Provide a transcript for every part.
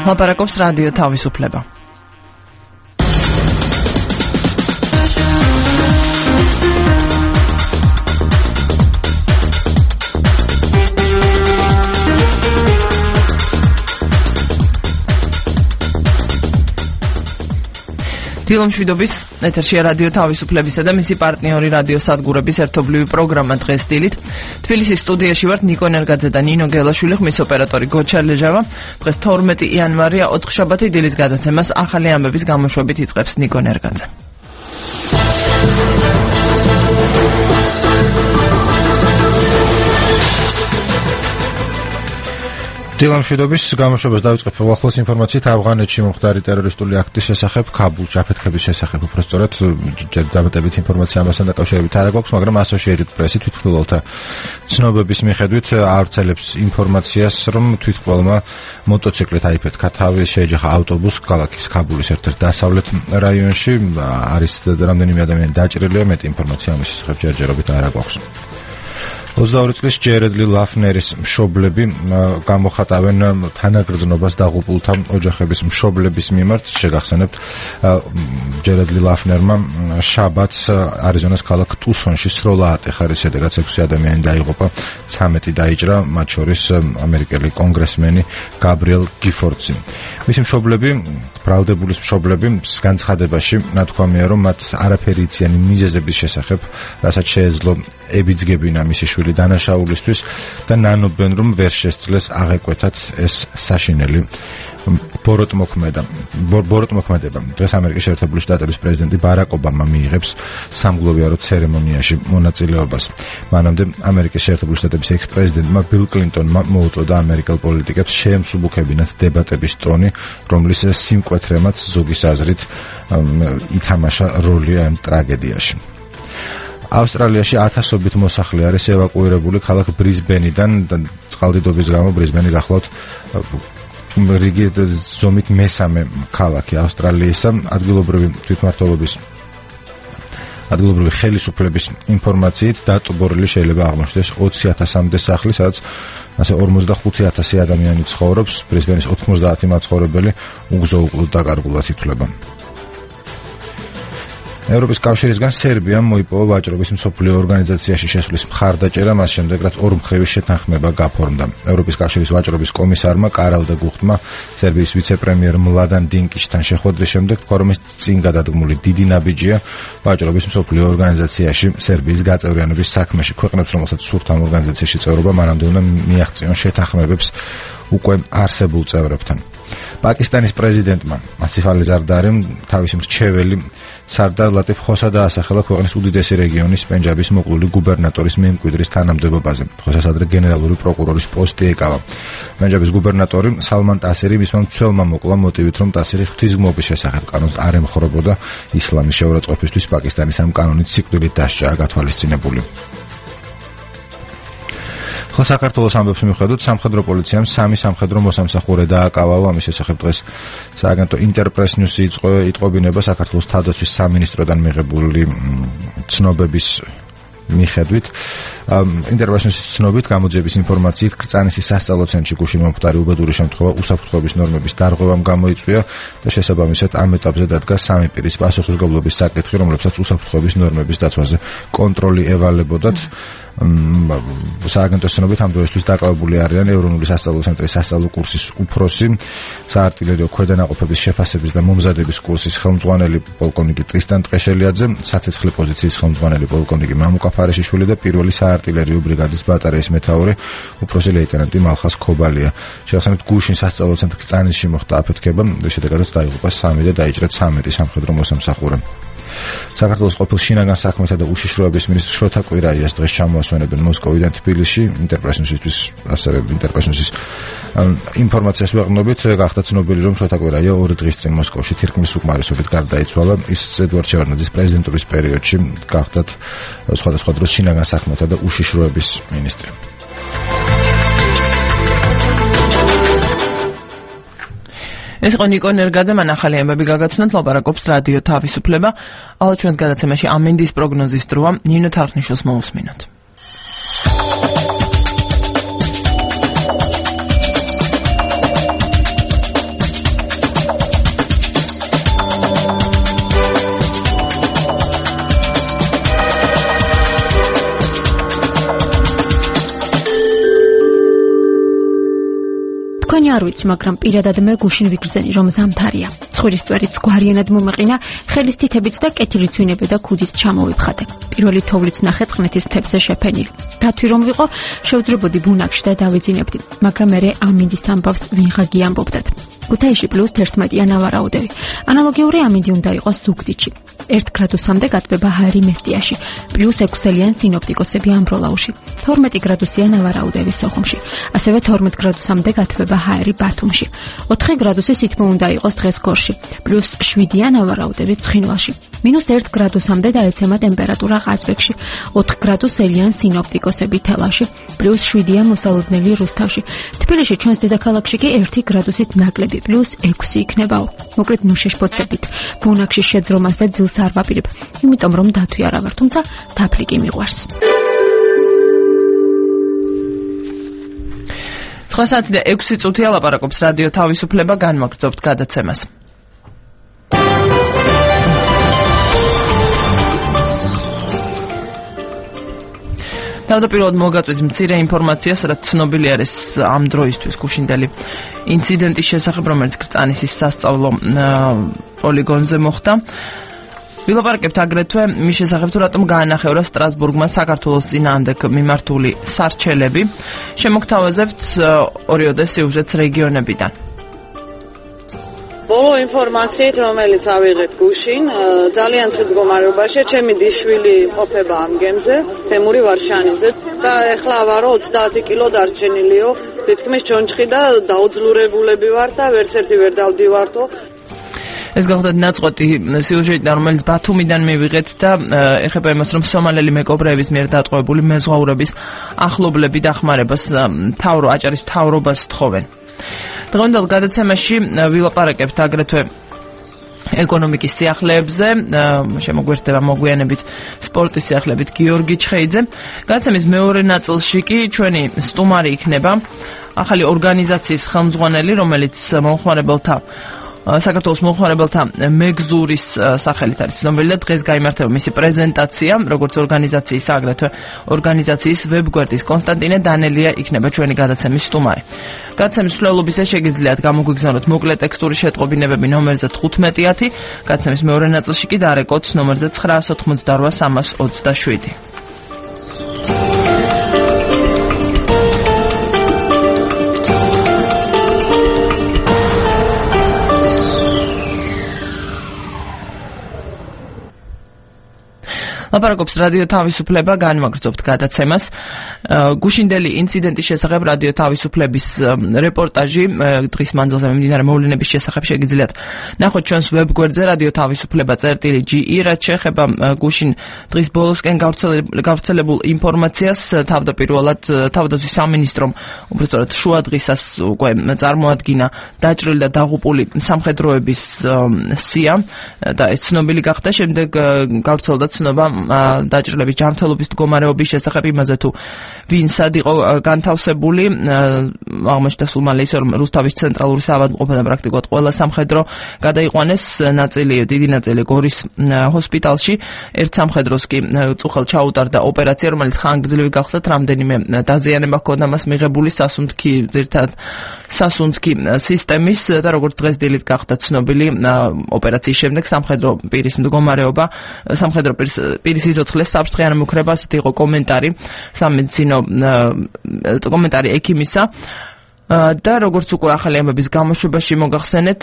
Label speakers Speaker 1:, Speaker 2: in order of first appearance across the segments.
Speaker 1: ლაპარაკობს რადიო თავისუფლება. დილომშვიდობის ეთერშია რადიო თავისუფლებისა და მისი პარტნიორი რადიო სადგურების ერთობლივი პროგრამა დღეს დილით. თბილისის სტუდიაში ვართ ნიკო ნერგაძე და ნინო გელაშვილი, ხმის ოპერატორი გოჩა ლეჟავა. დღეს 12 იანვარია, 4 შაბათი დილის გადაცემას ახალი ამბების გამოშვებით იწყებს ნიკო ნერგაძე.
Speaker 2: დილამშვიდობის გამოშვებას დავიწყებ უახლოეს ინფორმაციით ავღანეთში მომხდარი ტერორისტული აქტის შესახებ, ქაბულში აფეთქების შესახებ, უბრალოდ ჯერ დამატებით ინფორმაცია ამასთან დაკავშირებით არ აქვს, მაგრამ Associated Press თვითმხილველთა ცნობების მიხედვით ავრცელებს ინფორმაციას, რომ თვითმხილველმა მოტოციკლით აიფეთქა თავი, შეეჯახა ავტობუსს ქალაქის ქაბულის ერთ-ერთ დასავლეთ რაიონში, არის რამდენიმე ადამიანი დაჭრილია, მეტი ინფორმაცია ამის შესახებ ჯერჯერობით არ აქვს. 22 წლის ჯერედლი ლაფნერის მშობლები გამოხატავენ თანაგრძნობას დაღუპულთა ოჯახების მშობლების მიმართ. შეგახსენებთ, ჯერედლი ლაფნერმა შაბათს არიზონას ქალაქ ტუსონში სროლა ატეხა, რის შედეგად 6 ადამიანი დაიღუპა, 13 დაიჭრა, მათ შორის ამერიკელი კონგრესმენი გაბრიელ გიფორდსი. მისი მშობლები, ბრალდებულის მშობლები, განცხადებაში ნათქვამია, რომ მათ არაფერი იციან მიზეზების შესახებ, რასაც შეეძლო ებიძგებინა მისი შვილი დანაშაულისთვის და ნანობენ, რომ ვერ შესძლეს აღეკვეთათ ეს საშინელი ბოროტმოქმედება. დღეს ამერიკის შეერთებული შტატების პრეზიდენტი ბარაკ ობამა მიიღებს სამგლოვიარო ცერემონიაში მონაწილეობას. მანამდე ამერიკის შეერთებული შტატების ექს-პრეზიდენტმა ბილ კლინტონმა მოუწოდა ამერიკელ პოლიტიკებს შეემსუბუქებინათ დებატების ტონი, რომლის სიმკვეთრემაც ზოგის აზრით ითამაშა როლი ამ ტრაგედიაში. ავსტრალიაში ათასობით მოსახლე არის ევაკუირებული ქალაქ ბრიზბენიდან. წყალდიდობის გამო ბრიზბენი გახლავთ რიგი ზომით მესამე ქალაქი ავსტრალიისა. ადგილობრივი ხელისუფლების ინფორმაციით დატბორილი შეიძლება აღმოჩნდეს 20,000-მდე სახლი, სადაც ასე 45,000 ადამიანი ცხოვრობს. ბრიზბენის 90 მაცხოვრებელი უგზო-უკლუოდ დაკარგულად ითვლება. ევროპის კავშირისგან სერბიამ მოიპოვა ვაჭრობის მსოფლიო ორგანიზაციაში შესვლის მხარდაჭერა, მას შემდეგ რაც ორმხრივი შეთანხმება გაფორმდა. ევროპის კავშირის ვაჭრობის კომისარმა კარალ დე გუხტმა სერბიის ვიცე-პრემიერ მლადან დინკიშთან შეხვედრის შემდეგ თქვა, რომ ეს წინ გადადგმული დიდი ნაბიჯია ვაჭრობის მსოფლიო ორგანიზაციაში სერბიის გაწევრიანების საქმეში. ქვეყნებს, რომელსაც სურთ ამ ორგანიზაციაში წევრობა, მანამდე უნდა მიაღწიონ შეთანხმებებს უკვე არსებულ წევრებთან. პაკისტანის პრეზიდენტმა ასიფ ალი ზარდარიმ თავისი მრჩეველი სარდარ ლატიფ ხოსა დაასახელა ქვეყნის უდიდესი რეგიონის პენჯაბის მოკლული გუბერნატორის მემკვიდრის თანამდებობაზე. ხოსას ადრე გენერალური პროკურორის პოსტი ეკავა. პენჯაბის გუბერნატორი სალმან ტასირი მისმა მცველმა მოკლა მოტივით, რომ ტასირი ღვთისმგბობის შესახებ კანონს არ ემხრობოდა. ისლამის შეურაცხყოფისთვის პაკისტანის ამ კანონით სიკვდილით დასჯაა გათვალისწინებული. ხო, საქართველოს ამბებს მიუხედავად, სამხედრო პოლიციამ 3 სამხედრო მოსამსახურე დააკავა. ამის შესახებ დღეს სააგენტო ინტერპრეს ნიუსი იტყობინება საქართველოს თავდაცვის სამინისტროდან მიღებული ცნობების მიხედვით. ინტერპრესის ცნობით გამოძიების ინფორმაციით კრწანისის სასწავლო ცენტრში გუშინ მომხდარი უბედური შემთხვევა უსაფრთხოების ნორმების დარღვევამ გამოიწვია და შესაბამისად ამ ეტაპზე დადგა 3 პირის პასუხისმგებლობის საკითხი, რომლებსაც უსაფრთხოების ნორმების დაცვაზე კონტროლი ევალებოდათ. სააგენტოს ცნობით ამ დროისთვის დაკავებული არიან ევრონული სასწავლო ცენტრის სასწავლო კურსის უფროსი, საარტილერიო ქვედანაყოფების შეფასების და მომზადების კურსის ხელმძღვანელი პოლკოვნიკი ტრისტან ტყეშელიაძე, საცეცხლე პოზიციის ხელმძღვანელი პოლკოვნიკი მამუკა ფარეშიშვილი და პირველი საარტილერიო ბრიგადის ბატარეის მეთაური უფროსი ლეიტენანტი მალხას ქობალია. შეგახსენებთ, გუშინ სასწავლო ცენტრ კრწანისში მოხდა აფეთქება, შედეგადაც დაიღუპა 3 და დაიჭრა 13 სამხედრო მოსამსახურე. საქართველოს ყოფილ შინაგან საქმეთა და უშიშროების მინისტრ შოთა კვირაიას დღეს ჩამოასვენებენ მოსკოვიდან თბილისში. ინტერპრესის ინფორმაციას ვეყნობით, გახდა ცნობილი, რომ შოთა კვირაია 2 დღის წინ მოსკოვში თირკმლის უკმარისობით გარდაიცვალა. ის ედვარდ შევარდნაძის პრეზიდენტურის პერიოდში გახდათ სხვადასხვა დროს შინაგან საქმეთა და უშიშროების მინისტრი.
Speaker 1: ეს იყო ნიკო ნერგაძე, მან ახალი ამბები გაგაცნოთ, ლაპარაკობს რადიო თავისუფლება. ახლა ჩვენს გადაცემაში ამინდის პროგნოზის დროა. ნინო თარხნიშვილს მოусმინოთ.
Speaker 3: თქვენი არ ვიცი, მაგრამ პირადად მე გუშინ ვიგრძენი, რომ ზამთარია. ცხვირის წვერიც გვარიანად მომეყინა, ხელის თითებით და კეთილიც ვინებე და ქუდით ჩამოვიფხატე. პირველი თოვლიც ნახე წყნეთის მთებზე შეფენილი. დათვი რომ ვიყო, შევძრებოდი ბუნაგში და დავიძინებდი, მაგრამ მე ამინდის ამბავს ვინღა გიამბობდათ. ქუთაისში +11 ნავარაუდები. ანალოგიური ამინდი უნდა იყოს ზუგდიდში. 1 გრადუსამდე გათბება ჰაერი მესტიაში, +6-იან სინოპტიკოსები ამბროლაუში. 12 გრადუსია ნავარაუდები სოხუმში. ასევე 12 გრადუსამდე გათბება ჰაერი ბათუმში. 4 გრადუსი სითბო უნდა იყოს დღეს გორში, +7-იან ნავარაუდები ცხინვალში. -1 გრადუსამდე დაეცემა ტემპერატურა ყაზბეგში, 4 გრადუსელიან სინოპტიკოსები თელავში, +7-იან მოსალოდნელი რუსთავში. თბილისში ჩვენს დედაქალაქში კი 1 გრადუსით ნაკლები, +6 იქნებაო. მოკლედ ნუშეშ-ფოცებით. ბუნაგში შეძრომას და ძილს არ ვაპირებ, იმიტომ რომ დათვი არა ვარ, თუმცა თაფლი კი მიყვარს.
Speaker 1: 9 საათი და 6 წუთია ლაპარაკობს რადიო თავისუფლება, განმაგრძობთ გადაცემას. თავდაპირველად მოგაწვით მცირე ინფორმაციას, რაც ცნობილი არის ამ დროისთვის გუშინდელი ინციდენტის შესახებ, რომელიც კრწანისის სასწავლო პოლიგონზე მოხდა. ვილაპარაკებთ აგრეთვე მის შესახებ, თუ რატომ გაანახევრა სტრასბურგმა საქართველოს წინააღმდეგ მიმართული სარჩელები. შემოგთავაზებთ ორიოდე სიუჟეტს რეგიონებიდან.
Speaker 4: ბოლო ინფორმაციით, რომელიც ავიღეთ გუშინ, ძალიან ცუდ მდგომარეობაშია ჩემი დისშვილი ყოფება ამ გემზე, თემური ვარშანიძე და ეხლა ვარო 30 კილო დარჩენილიო, თითქმის ჩონჩხი და დაუძლურებულები ვარ და ვერცერთი ვერ დავდივართო.
Speaker 1: ეს გახლდათ ნაწყვეტი სიუჟეტი, რომელიც ბათუმიდან მივიღეთ და ეხება იმას, რომ სომალელი მეკობრეების მიერ დატყვევებული მეზღვაურების ახლობლები დახმარებას აჭარის მთავრობას თხოვენ. დღევანდელ გადაცემაში ვილაპარაკებთ აგრეთვე ეკონომიკის სიახლეებზე, შემოგვერთდება მოგვიანებით სპორტის სიახლეებით გიორგი ჩხეიძე. გადაცემის მეორე ნაწილში კი ჩვენი სტუმარი იქნება ახალი ორგანიზაციის ხელმძღვანელი, რომელიც საქართველოს მომხმარებელთა მეგზურის სახელით არის ცნობილი და დღეს გაიმართება მისი პრეზენტაცია, როგორც ორგანიზაციის, აგრეთვე ორგანიზაციის ვებგვერდის. კონსტანტინე დანელია იქნება ჩვენი გადაცემის სტუმარი. გადაცემის მსვლელობისას შეგიძლიათ გამოგვიგზავნოთ მოკლე ტექსტური შეტყობინებები ნომერზე 1510, გადაცემის მეორე ნაწილში კი დარეკოთ ნომერზე 988-327. ლაპარაკობს რადიო თავისუფლება, განმაგრძობთ გადაცემას. გუშინდელი ინციდენტის შესახებ რადიო თავისუფლების რეპორტაჟი დღის მანძილზე მიმდინარე მოვლენების შესახებ შეგიძლიათ ნახოთ ჩვენს ვებგვერდზე რადიო თავისუფლება.ge, რაც შეეხება გუშინ დღის ბოლოსკენ გავრცელებულ ინფორმაციას. თავდაპირველად თავდაცვის სამინისტრომ უბრალოდ შუა დღისას უკვე წარმოადგინა დაჭრილი და დაღუპული სამხედროების სია და ეს ცნობილი გახდა. შემდეგ გავრცელდა ცნობა დაჭრილების ჯანმრთელობის მდგომარეობის შესახებ, იმაზე თუ ვინ სად იყო განთავსებული. აღმოჩნდა სულ მალე ისე, რომ რუსთავის ცენტრალური საავადმყოფო და პრაქტიკულად ყველა სამხედრო გადაიყვანეს, დიდი ნაწილი გორის ჰოსპიტალში. ერთ სამხედროს კი წუხელ ჩაუტარდა ოპერაცია, რომელიც ხანგრძლივი გახდა, რამდენიმე დაზიანება ჰქონდა მას მიღებული სასუნთქი სისტემის და როგორც დღეს დილით გახდა ცნობილი, ოპერაციის შემდეგ სამხედრო პირის მდგომარეობა, სამხედრო პირის სიცოცხლეს საფრთხე არ მუქრება, ასეთი იყო კომენტარი სამედიცინო კომენტარი ექიმისა და როგორც უკვე ახალი ამბების გამოშვებაში მოგახსენეთ,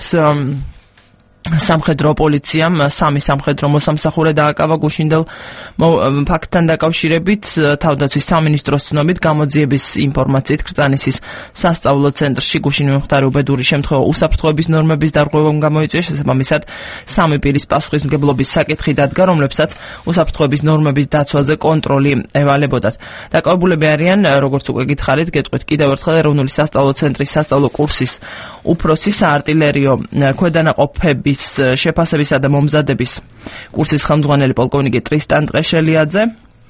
Speaker 1: სამხედრო პოლიციამ 3 სამხედრო მოსამსახურე დააკავა გუშინდელ ფაქტთან დაკავშირებით. თავდაცვის სამინისტროს ცნობით, გამოძიების ინფორმაციით კრწანისის სასწავლო ცენტრში გუშინ მიმხდარი უბედური შემთხვევა უსაფრთხოების ნორმების დარღვევამ გამოიწვია. შესაბამისად, 3 პირის პასუხისმგებლობის საკითხი დადგა, რომლებსაც უსაფრთხოების ნორმების დაცვაზე კონტროლი ევალებოდათ. დაკავებულები არიან, როგორც უკვე გითხარით, გეტყვით კიდევ ერთხელ ეროვნული სასწავლო ცენტრის სასწავლო კურსის უფროსი, საარტილერიო ქვედანაყოფების შეფასებისა და მომზადების კურსის ხელმძღვანელი პოლკოვნიკი ტრისტან ტყეშელიაძე,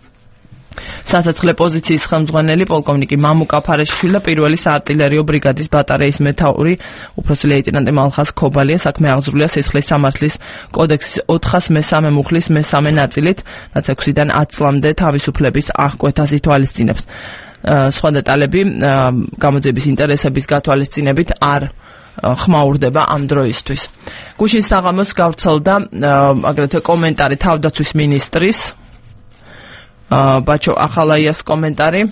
Speaker 1: საცეცხლე პოზიციის ხელმძღვანელი პოლკოვნიკი მამუკა ფარეშიშვილი და პირველი საარტილერიო ბრიგადის ბატარეის მეთაური უფროსი ლეიტენანტი მალხას ქობალია. საქმე აღძრულია სისხლის სამართლის კოდექსის 403 მუხლის 3 ნაწილით, რაც 6-დან 10 წლამდე თავისუფლების აღკვეთას ითვალისწინებს. სხვა დეტალები გამოძიების ინტერესების გათვალისწინებით არ ხმაურდება ამ დროისთვის. გუშინ საღამოს გავრცელდა აგრეთვე კომენტარი თავდაცვის მინისტრის ბაჩო ახალაიას კომენტარი,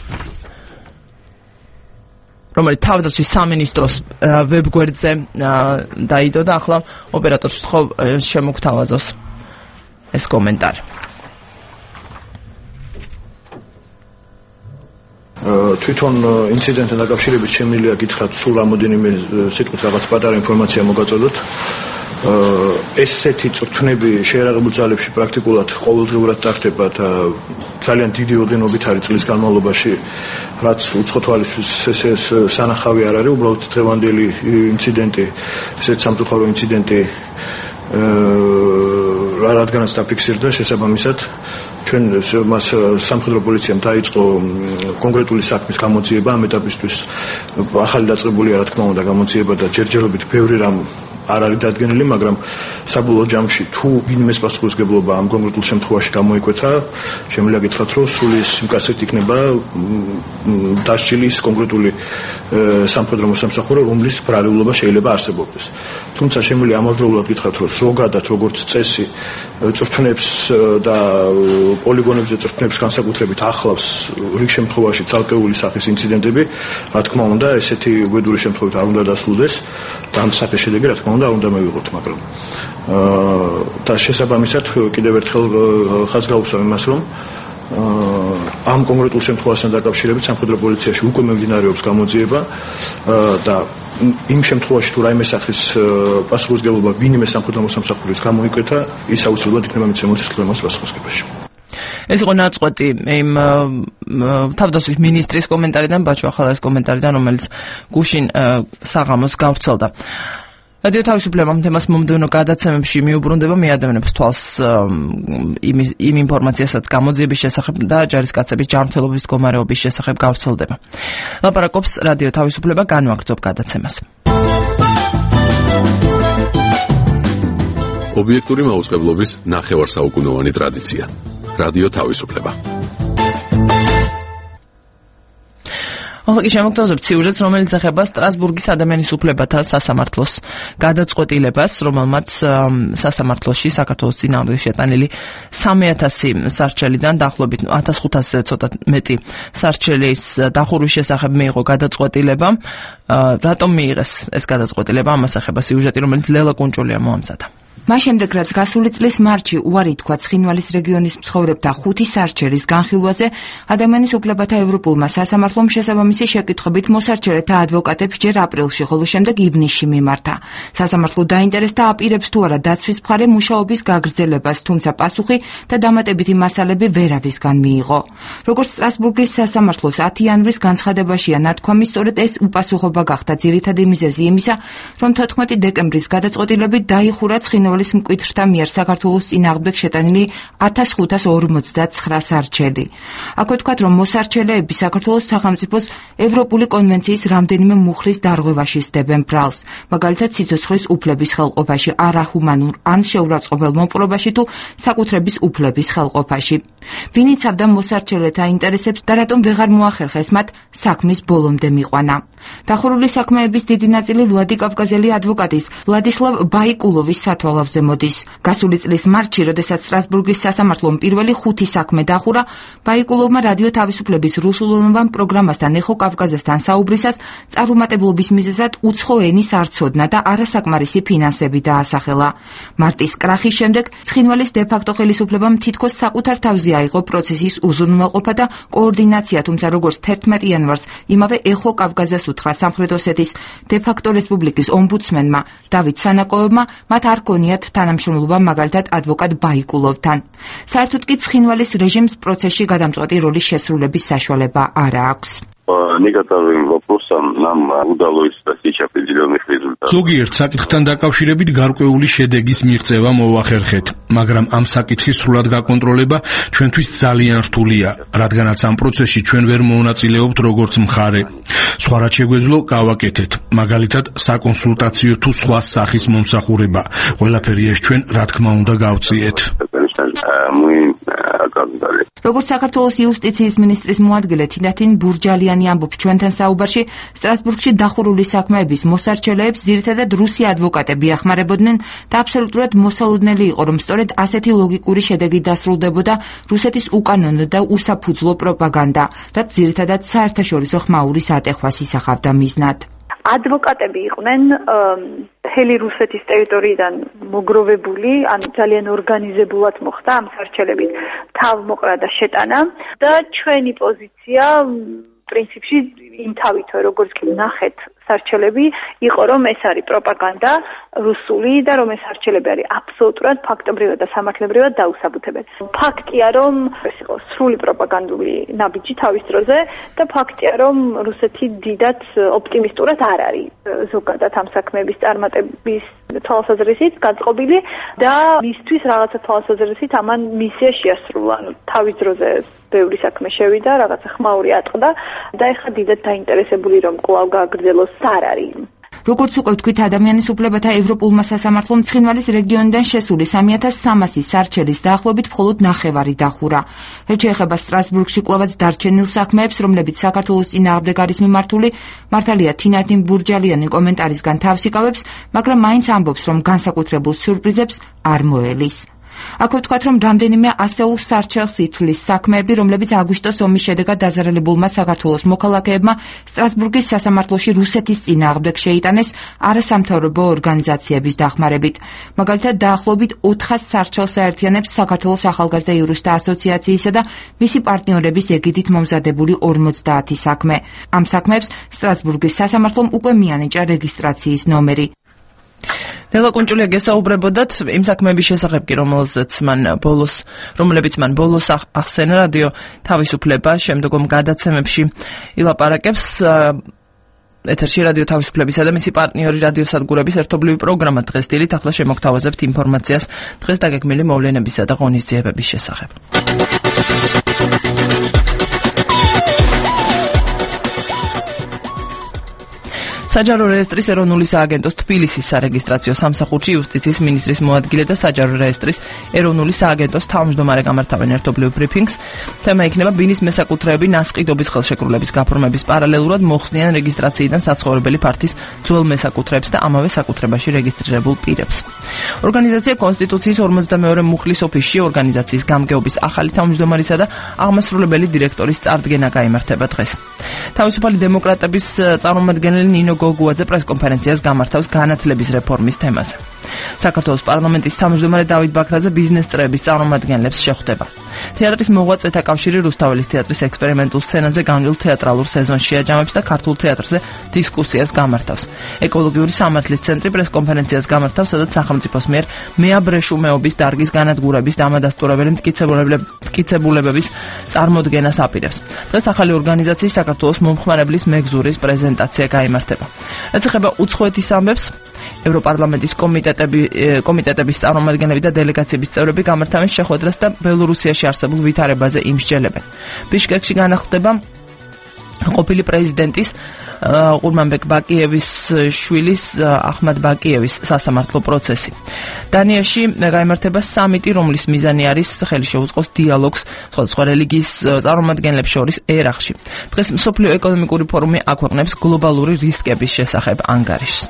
Speaker 1: რომელიც თავდაცვის სამინისტროს ვებგვერდზე დაიდო და ახლა ოპერატორს ვთხოვ შემოგთავაზოს ეს კომენტარი.
Speaker 5: თვითონ ინციდენტთან დაკავშირებით შემიძლია გითხრათ სულ რამოდენიმე სიტყვით რაღაც პატარა ინფორმაცია მოგაწოდოთ. ესეთი წვრთნები შეერაღებულ ძალებში პრაქტიკულად ყოველდღიურად ტარდება და ძალიან დიდი ოდენობით არის წლის განმავლობაში, რაც უცხო თვალისთვის ესე სანახავი არ არის. უბრალოდ დღევანდელი ინციდენტი, ესეთი სამწუხარო ინციდენტი რადგანაც დაფიქსირდა, შესაბამისად ჩვენ მას სამხედრო პოლიციამ დაიწყო კონკრეტული საქმის გამოძიება ამ ეტაპისთვის. ახალი დაწყებულია რა თქმა უნდა გამოძიება და ჯერჯერობით ბევრი რამ არ არის დადგენილი, მაგრამ საბოლოო ჯამში თუ ვინმეს პასუხისმგებლობა ამ კონკრეტულ შემთხვევაში გამოიკვეთა, შემიძლია გითხრათ, რომ სულ ის მკაცრით იქნება დასჯილი ის კონკრეტული სამხედრო მოსამსახურე, რომლის ბრალეულობა შეიძლება არსებობდეს. თუმცა შემიძლია ამავდროულად გითხრათ, რომ ზოგადად როგორც წესი წვრთნებს და პოლიგონებზე წვრთნებს განსაკუთრებით ახლავს რიგ შემთხვევაში ცალკეული სახის ინციდენტები. რა თქმა უნდა, ესეთი უბედური შემთხვევით არ უნდა დასრულდეს და ამ სახის შედეგი რა თქმა უნდა არ უნდა მივიღოთ, მაგრამ და შესაბამისად კიდევ ერთხელ ხაზს გავუსვამ იმას, რომ ამ კონკრეტულ შემთხვევასთან დაკავშირებით სამხედრო პოლიციაში უკვე მიმდინარეობს გამოძიება და იმ შემთხვევაში თუ რაიმე სახის პასუხისმგებლობა ვინმე სამხედრო მოსამსახურის გამოიკვეთა, ის აუცილებლად იქნება მიცემული სისტემის პასუხისმგებლობაში.
Speaker 1: ეს იყო ნაწყვეტი იმ თავდაცვის მინისტრის კომენტარიდან, ბაჩო ახალაიას კომენტარიდან, რომელიც გუშინ საღამოს გავრცელდა. რადიო თავისუფლება ამ თემას მომდევნო გადაცემებში მიუბრუნდება, მიადევნებს თვალს იმ ინფორმაციასაც გამოძიების შესახებ და ჯარისკაცების ჯანმრთელობის მდგომარეობის შესახებ გავრცელდება. ლაპარაკობს რადიო თავისუფლება, განვაგრძობ გადაცემას.
Speaker 6: ობიექტური მაუწყებლობის ნახევარსაუკუნოვანი ტრადიცია. რადიო თავისუფლება.
Speaker 1: ახლა შემოგთავაზებთ სიუჟეტს, რომელიც ეხება სტრასბურგის ადამიანის უფლებათა სასამართლოს გადაწყვეტილებას, რომელმაც სასამართლოში საქართველოს წინააღმდეგ შეტანილი 3000 სარჩელიდან დაახლოებით 1500-ზე ცოტა მეტი სარჩელის დახურვის შესახებ მიიღო გადაწყვეტილება. რატომ მიიღეს ეს გადაწყვეტილება? ამას ეხება სიუჟეტი, რომელიც ლელა კუნჭულია მოამზადა.
Speaker 7: მას შემდეგ, რაც გასული წლის მარტში უარი თქვა ცხინვალის რეგიონის მცხოვრებთა 5 სარჩელის განხილვაზე, ადამიანის უფლებათა ევროპულმა სასამართლომ შესაბამისი შეკითხვებით მოსარჩელეთა ადვოკატებს ჯერ აპრილში, ხოლო შემდეგ ივნისში მიმართა. სასამართლო დაინტერესდა აპირებს თუ არა დაცვის მხარე მუშაობის გაგრძელებას, თუმცა პასუხი და დამატებითი მასალები ვერავისგან მიიღო. როგორც სტრასბურგის სასამართლოს 10 იანვრის განცხადებაშია ნათქვამი, სწორედ ეს უპასუხობა გახდა ძირითადი მიზეზი იმისა, რომ 14 დეკემბრის გადაწყვეტილებით დაიხურა ცხინვალის მკვიდრთა მიერ საქართველოს წინააღმდეგ შეტანილი 1549 სარჩელი. აქვე თქვათ, რომ მოსარჩელეები საქართველოს სახელმწიფოს ევროპული კონვენციის რამდენიმე მუხლის დარღვევაში სდებენ ბრალს, მაგალითად სიცოცხლის უფლების ხელყოფაში, არაჰუმანურ ან შეურაცხყოფელ მომპყრობაში თუ საკუთრების უფლების ხელყოფაში. ვინ იცავდა მოსარჩელეთა ინტერესებს და რატომ ვეღარ მოახერხეს მათ საქმის ბოლომდე მიყვანა? დახურული საქმეების დიდი ნაწილი ვლადიკავკაზელი ადვოკატის ვლადისლავ ბაიკულოვის სათვალავზე მოდის. გასული წლის მარტში, როდესაც სტრასბურგის სასამართლომ პირველი 5 საქმე დახურა, ბაიკულოვმა რადიო თავისუფლების რუსულენოვან პროგრამასთან ეხო კავკაზასთან საუბრისას წარუმატებლობის მიზეზად უცხო ენის არ ცოდნა და არასაკმარისი ფინანსები დაასახელა. მარტის კრახის შემდეგ ცხინვალის დე-ფაქტო ხელისუფლებამ თითქოს საკუთარ თავზე აიღო პროცესის უზრუნველყოფა და კოორდინაცია, თუმცა როგორც 11 იანვარს იმავე ეხო კავკაზას უთხრა სამხრეთ ოსეთის დე-ფაქტო რესპუბლიკის ომბუდსმენმა დავით სანაკოევმა, მათ არ ქონიათ თანამშრომლობა მაგალითად ადვოკატ ბაიკულოვთან. საერთოდ კი ცხინვალის რეჟიმს პროცესში გადამწყვეტი როლის შესრულების საშუალება არ აქვს.
Speaker 8: некоторым вопросам нам удалось достичь определенных результатов.
Speaker 9: ზოგიერთ საკითხთან დაკავშირებით გარკვეული შედეგის მიღწევა მოახერხეთ, მაგრამ ამ საკითხის სრულად გაკონტროლება ჩვენთვის ძალიან რთულია, რადგანაც ამ პროცესში ჩვენ ვერ მონაწილეობთ როგორც მხარე. სხვა რაც შეგვეძლო, გავაკეთეთ, მაგალითად საკონსულტაციო თუ სხვა სახის მომსახურება. ყველაფერი ეს ჩვენ რა თქმა უნდა გავწიეთ.
Speaker 7: როგორც საქართველოს იუსტიციის მინისტრის მოადგილე თინათინ ბურჯალიანი ამბობს ჩვენთან საუბარში, სტრასბურგში დახურული საქმეების მოსარჩელეებს ძირითადად რუსი ადვოკატები ეხმარებოდნენ და აბსოლუტურად მოსალოდნელი იყო, რომ სწორედ ასეთი ლოგიკური შედეგი დასრულდებოდა რუსეთის უკანონო და უსაფუძვლო პროპაგანდა, რაც ძირითადად საერთაშორისო ხმაურის ატეხვას ისახავდა მიზნად.
Speaker 10: ადვოკატები იყვნენ მთელი რუსეთის ტერიტორიიდან მოგროვებული, ან ძალიან ორგანიზებულად მოხდა ამ სარჩელებით თავმოყრა და შეტანა და ჩვენი პოზიცია პრინციპში იმ თავითო როგორც კი ნახეთ სარჩელები იყო რომ ეს არის პროპაგანდა რუსული და რომ ეს სარჩელები არის აბსოლუტურად ფაქტობრივად და სამართლებრივად დაუსაბუთებელი. ფაქტია რომ ეს იყო სრული პროპაგანდული ნაბიჯი თავის დროზე და ფაქტია რომ რუსეთი დიდად ოპტიმისტურად არ არის ზოგადად ამ საქმეების წარმატების თვალსაზრისით გაწყობილი და მისთვის რაღაცა თვალსაზრისით ამან მისია შეასრულა. თავის დროზე ბევრი საქმე შევიდა, რაღაცა ხმაური ატყდა და ეხლა დიდად დაინტერესებული რომ კვლავ გააგრძელოს არ არის.
Speaker 7: როგორც უკვე ვთქვით, ადამიანის უფლებათა ევროპულმა სასამართლომ ცხინვალის რეგიონიდან შესული 3300 სარჩელის დაახლოებით მხოლოდ 9 დახურა. რაც შეეხება სტრასბურგში კვლავაც დარჩენილ საქმეებს, რომლებიც საქართველოს წინააღმდეგ არის მიმართული, მართალია თინათინ ბურჯალიანი კომენტარისგან თავს იკავებს, მაგრამ მაინც ამბობს, რომ განსაკუთრებულ სიურპრიზებს არ მოელის. აქ ვთქვათ, რომ რამდენიმე ასეულ სარჩელს ითვლის საქმეები, რომლებიც აგვისტოს ომის შედეგად დაზარალებულმა საქართველოს მოქალაქეებმა სტრასბურგის სასამართლოში რუსეთის წინააღმდეგ შეიტანეს არასამთავრობო ორგანიზაციების დახმარებით. მაგალითად, დაახლოებით 400 სარჩელს აერთიანებს საქართველოს ახალგაზრდა იურისტთა ასოციაციისა და მისი პარტნიორების ეგიდით მომზადებული 50 საქმე. ამ საქმეებს სტრასბურგის სასამართლომ უკვე მიანიჭა რეგისტრაციის ნომერი.
Speaker 1: ნელა კუნჭულია გესაუბრებოდათ იმ საქმეების შესახებ კი რომლებიც მან ბოლოს ახსენა რადიო თავისუფლება შემდგომ გადაცემებში ილაპარაკებს ეთერში რადიო თავისუფლებისა და მისი პარტნიორი რადიო სადგურების ერთობლივი პროგრამა დღესდილით ახლა შემოგთავაზებთ ინფორმაციას დღეს დაგეგმილი მოვლენებისა და ღონისძიებების შესახებ. საჯარო რეესტრის ეროვნული სააგენტოს თბილისის სარეგისტრაციო სამსახურში იუსტიციის მინისტრის მოადგილე და საჯარო რეესტრის ეროვნული სააგენტოს თავმჯდომარე გამართავენ ერთობლივ ბრიფინგს. თემა იქნება ბინის მესაკუთრეები ნასყიდობის ხელშეკრულების გაფორმების პარალელურად მოხსნიან რეგისტრაციიდან საცხოვრებელი ფართის ძველ მესაკუთრეებს და ამავე საკუთრებაში რეგისტრირებულ პირებს. ორგანიზაცია კონსტიტუციის 52 მუხლის ოფისში ორგანიზაციის გამგეობის ახალი თავმჯდომარისა და აღმასრულებელი დირექტორის წარდგენა გაიმართება დღეს. თავისუფალი დემოკრატების წარმომადგენელი ნინო გოგუაძე პრესკონფერენციას გამართავს განათლების რეფორმის თემაზე. საქართველოს პარლამენტის თავმჯდომარე დავით ბაქრაძე ბიზნეს წრეების წარმომადგენლებს შეხვდება. თეატრის მოღვაწეთა კავშირი რუსთაველის თეატრის ექსპერიმენტულ სცენაზე განვლილ თეატრალურ სეზონს შეაჯამებს და ქართულ თეატრზე დისკუსიას გამართავს. ეკოლოგიური სამართლის ცენტრი პრესკონფერენციას გამართავს, სადაც სახელმწიფოს მიერ მეაბრეშუმეობის დარგის განადგურების დამადასტურებელი მტკიცებულებების წარმოდგენას აპირებს. დღეს ახალი ორგანიზაციის საქართველოს მომხმარებლის მეგზურის პრეზენტაცია გაიმართება. რაც ეხება უცხოეთის ამბებს, ევროპარლამენტის კომიტეტების წარმომადგენლები და დელეგაციების წევრები გამართავენ შეხვედრას და ბელორუსიაში არსებულ ვითარებაზე იმსჯელებენ. ბიშკეკში განახლდება ყოფილი პრეზიდენტის ყურმანბეკ ბაკიევის შვილის ახმად ბაკიევის სასამართლო პროცესი. დანიაში გაიმართება სამიტი, რომლის მიზანი არის ხელი შეუწყოს დიალოგს სხვადასხვა რელიგიის წარმომადგენლებს შორის ერაყში. დღეს მსოფლიო ეკონომიკური ფორუმი აქვეყნებს გლობალური რისკების შესახებ ანგარიშს.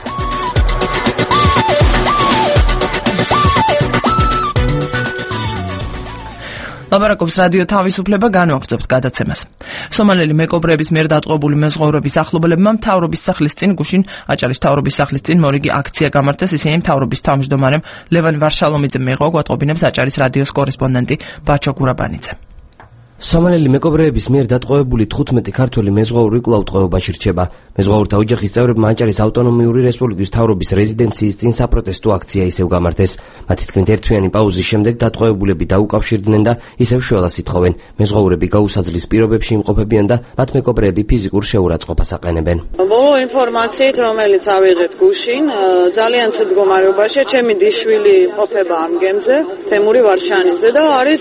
Speaker 1: ლაპარაკობს რადიო თავისუფლება, განვაგრძობთ გადაცემას. სომალელი მეკობრეების მიერ დატყვევებული მეზღვაურების ახლობლებმა მთავრობის სახლის წინ გუშინ აჭარის მთავრობის სახლის წინ მორიგი აქცია გამართეს, ისინი მთავრობის თავმჯდომარემ ლევან ვარშალომიძემ მიიღო, გვატყობინებს აჭარის რადიოს კორესპონდენტი ბაჩო გურაბანიძე.
Speaker 11: სომალელი მეკობრეების მიერ დატყვევებული 15 ქართველი მეზღვაური კვლავ ტყვეობაში რჩება. მეზღვაურთა ოჯახის წევრებმა აჭარის ავტონომიური რესპუბლიკის მთავრობის რეზიდენციის წინ საპროტესტო აქცია ისევ გამართეს. მათი თქმით, ერთთვიანი პაუზის შემდეგ დატყვევებულები დაუკავშირდნენ და ისევ შველას ითხოვენ. მეზღვაურები გაუსაძლის პირობებში იმყოფებიან და მათ მეკობრეები ფიზიკურ შეურაცხყოფას აყენებენ.
Speaker 4: ბოლო ინფორმაციით, რომელიც ავიღეთ გუშინ, ძალიან ცუდ მდგომარეობაშია ჩემი დისშვილი ყოფება ამ გემზე, თემური ვარშანიძე და არის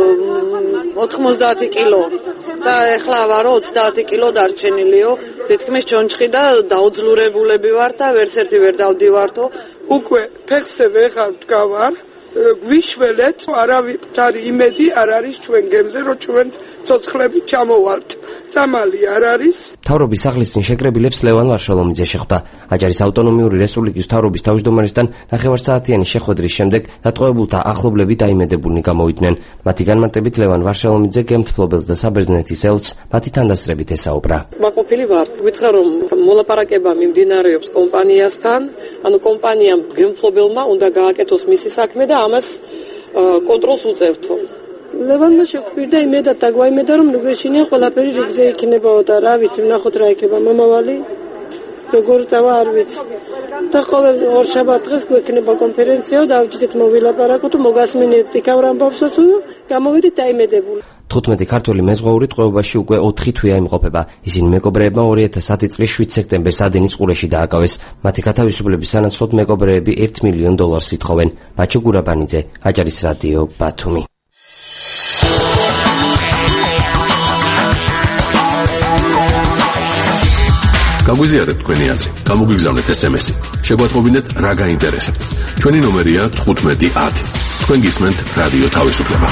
Speaker 4: 90 კილო და ეხლა ვარო 30 კილო დარჩენილიო. თითქმის ჩონჩხი და დაუძლურებულები ვარ და ვერც ერთი ვერ დავდივართო. უკვე ფეხზე ვეღარ ვდგავარ
Speaker 12: გვიშველეთ, არავითარი იმედი არ არის ჩვენ გემზე, რომ ჩვენ ცოცხლებით ჩამოვალთ. წამალი არ არის.
Speaker 11: მთავრობის სახლის წინ შეკრებილებს ლევან ვარშალომიძე შეხვდა. აჭარის ავტონომიური რესპუბლიკის მთავრობის თავმჯდომარესთან ნახევარსაათიანი შეხვედრის შემდეგ დატყვევებულთა ახლობლები დაიმედებულნი გამოვიდნენ. მათი განმარტებით ლევან ვარშალომიძე გემთფლობელს და საბერძნეთის ელჩს მათი თანდასწრებით ესაუბრა.
Speaker 13: მაყოფილი ვარ, გითხრა რომ მოლაპარაკება მიმდინარეობს კომპანიასთან, ანუ კომპანიამ გემთფლობელმა უნდა გააკეთოს მისი საქმე და ამას კონტროლს უწევთო. ლევანმა შეგვირდა იმედად დაგვაიმედა რომ ნუგეშინია ყველაფერი რიგზე იქნებაო და რა ვიცი ვნახოთ რა იქნება მომავალი როგორ წავა არ ვიცი და ყოველ ორშაბათ დღეს გვექნება კონფერენცია და დავჭიდეთ მოვილაპარაკოთ მოგასმინეთ იქაურ ამბავსაც გამოვიდეთ დაიმედებული
Speaker 11: 15 ქართველი მეზღვაური ტყვეობაში უკვე 4 თვეა იმყოფება. ისინი მეკობრეებმა 2010 წლის 7 სექტემბერს ადენის ყურეში დააკავეს. მათი გათავისუფლების სანაცვლოდ მეკობრეები $1 მილიონ ითხოვენ. ბაჩო გურაბანიძე, აჭარის რადიო, ბათუმი.
Speaker 6: გაგვიზიარეთ თქვენი აზრი, გამოგვიგზავნეთ SMS-ი. შეგვატყობინეთ რა გაინტერესებთ. ჩვენი ნომერია 1510. თქვენ გისმენთ რადიო თავისუფლება.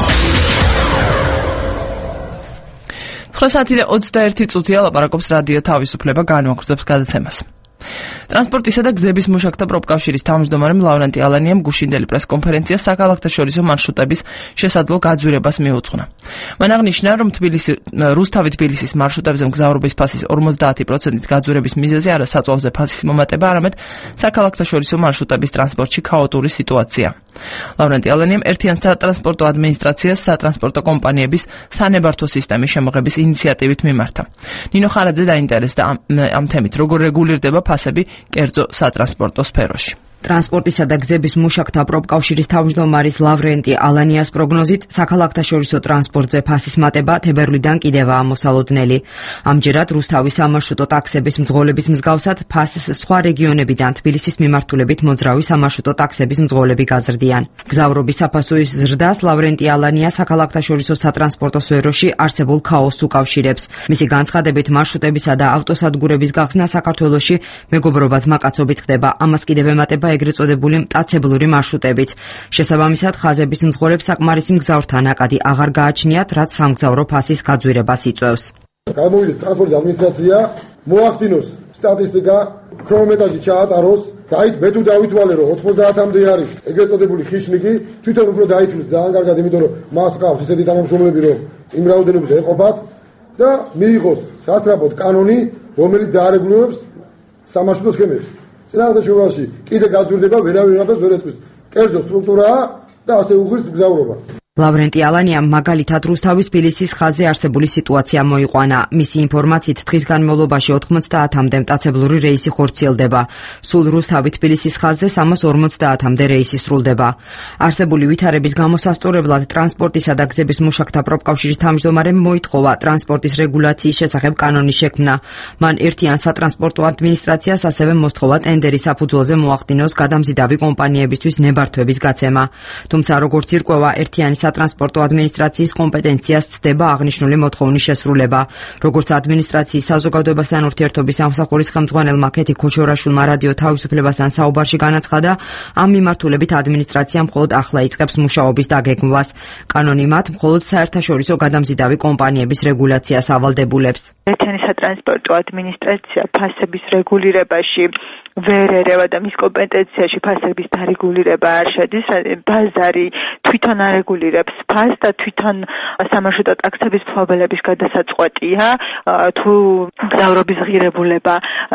Speaker 1: 9:21 ლაპარაკობს რადიო თავისუფლება განმაგრძობს გადაცემას. ტრანსპორტისა და გზების მუშაკთა პროფკავშირის თავმჯდომარემ ლავრენტი ალანიამ გუშინდელი პრესკონფერენციას საქალაქთაშორისო მარშრუტების შესაძლო გაძვირებას მიუძღვნა. მან აღნიშნა, რომ რუსთავი-თბილისის მარშრუტებზე მგზავრობის ფასის 50%-ით გაძვირების მიზეზი არა საწვავზე ფასის მომატება, არამედ საქალაქთაშორისო მარშრუტების ტრანსპორტში ქაოტური სიტუაცია. ლავრენტი ალანიამ ერთიან სატრანსპორტო ადმინისტრაციას სატრანსპორტო კომპანიების სანებართო სისტემის შემოღების ინიციატივით მიმართა. ნინო ხარაძე დაინტერესდა ამ თემით, როგორ რეგულირდება ფასები კერძო სატრანსპორტო სფეროში.
Speaker 7: ტრანსპორტისა და გზების მუშაკთა პროფკავშირის თავმჯდომარის ლავრენტი ალანიას პროგნოზით საქალაქთაშორისო ტრანსპორტზე ფასის მატება თებერვლიდან კიდევაა მოსალოდნელი. ამჯერად რუსთავის სამარშრუტო ტაქსების მძღოლების მსგავსად ფასს სხვა რეგიონებიდან თბილისის მიმართულებით მოძრავი სამარშრუტო ტაქსების მძღოლები გაზრდიან. გზავრობის საფასურის ზრდას ლავრენტი ალანია საქალაქთაშორისო სატრანსპორტო სფეროში არსებულ ქაოსს უკავშირებს. მისი განცხადებით მარშრუტებისა და ავტოსადგურების გახსნა საქართველოში მეგობრობაც მაკაცობით ხდება. ამას კიდევ ემატება ეგრეთ წოდებული მტაცებლური მარშრუტებით. შესაბამისად, ხაზების მძღოლებს საკმარისი მგზავრთა ნაკადი აღარ გააჩნიათ, რაც სამგზავრო ფასის გაძვირებას იწვევს.
Speaker 14: გამოვიდეს ტრანსპორტის ადმინისტრაცია, მოახდინოს სტატისტიკა, ქრონომეტრაჟი ჩაატაროს და აი მე თუ დავითვალე რომ 90-მდე არის ეგრეთ წოდებული ხიშნიკი, თვითონ უფრო დაითვლის ძალიან კარგად, იმიტომ რომ მას ყავს ისეთი თანამშრომლები, რომ იმ რაოდენობით ეყოფათ და მიიღოს სასწრაფოდ კანონი, რომელიც დაარეგულირებს სამარშრუტო სქემებს. წინააღმდეგობაში კიდე გაძვირდება ვერავინ ვერ ეტყვის. კერძო სტრუქტურაა და ასე უღირს მგზავრობა.
Speaker 7: ლავრენტი ალანიამ მაგალითად რუსთავის თბილისის ხაზზე არსებული სიტუაცია მოიყვანა. მისი ინფორმაციით დღის განმავლობაში 90-მდე მტაცებლური რეისი ხორციელდება. სულ რუსთავი თბილისის ხაზზე 350-მდე რეისი სრულდება. არსებული ვითარების გამოსასწორებლად ტრანსპორტისა და გზების მუშაკთა პროფკავშირის თავმჯდომარემ მოითხოვა ტრანსპორტის რეგულაციის შესახებ კანონის შექმნა. მან ერთიან სატრანსპორტო ადმინისტრაციას ასევე მოსთხოვა ტენდერის საფუძველზე მოახდინოს გადამზიდავი კომპანიებისთვის ნებართვების გაცემა. თუმცა როგორც ირკვევა ერთიანი სატრანსპორტო ადმინისტრაციის კომპეტენციას ცდება აღნიშნული მოთხოვნის შესრულება. როგორც ადმინისტრაციის საზოგადოებასთან ურთიერთობის სამსახურის ხელმძღვანელმა კეთი ქოჩორაშვილმა რადიო თავისუფლებასთან საუბარში განაცხადა, ამ მიმართულებით ადმინისტრაცია მხოლოდ ახლა იწყებს მუშაობის დაგეგმვას. კანონი მათ მხოლოდ საერთაშორისო გადამზიდავი კომპანიების რეგულაციას ავალდებულებს.
Speaker 10: ერთიანი სატრანსპორტო ადმინისტრაცია ფასების რეგულირებაში ვერ ერევა და მის კომპეტენციაში ფასების დარეგულირება არ შედის. ბაზარი თვითონ არეგულირებს ფასს და თვითონ სამარშრუტო ტაქსების მფლობელების გადასაწყვეტია თუ მგზავრობის ღირებულება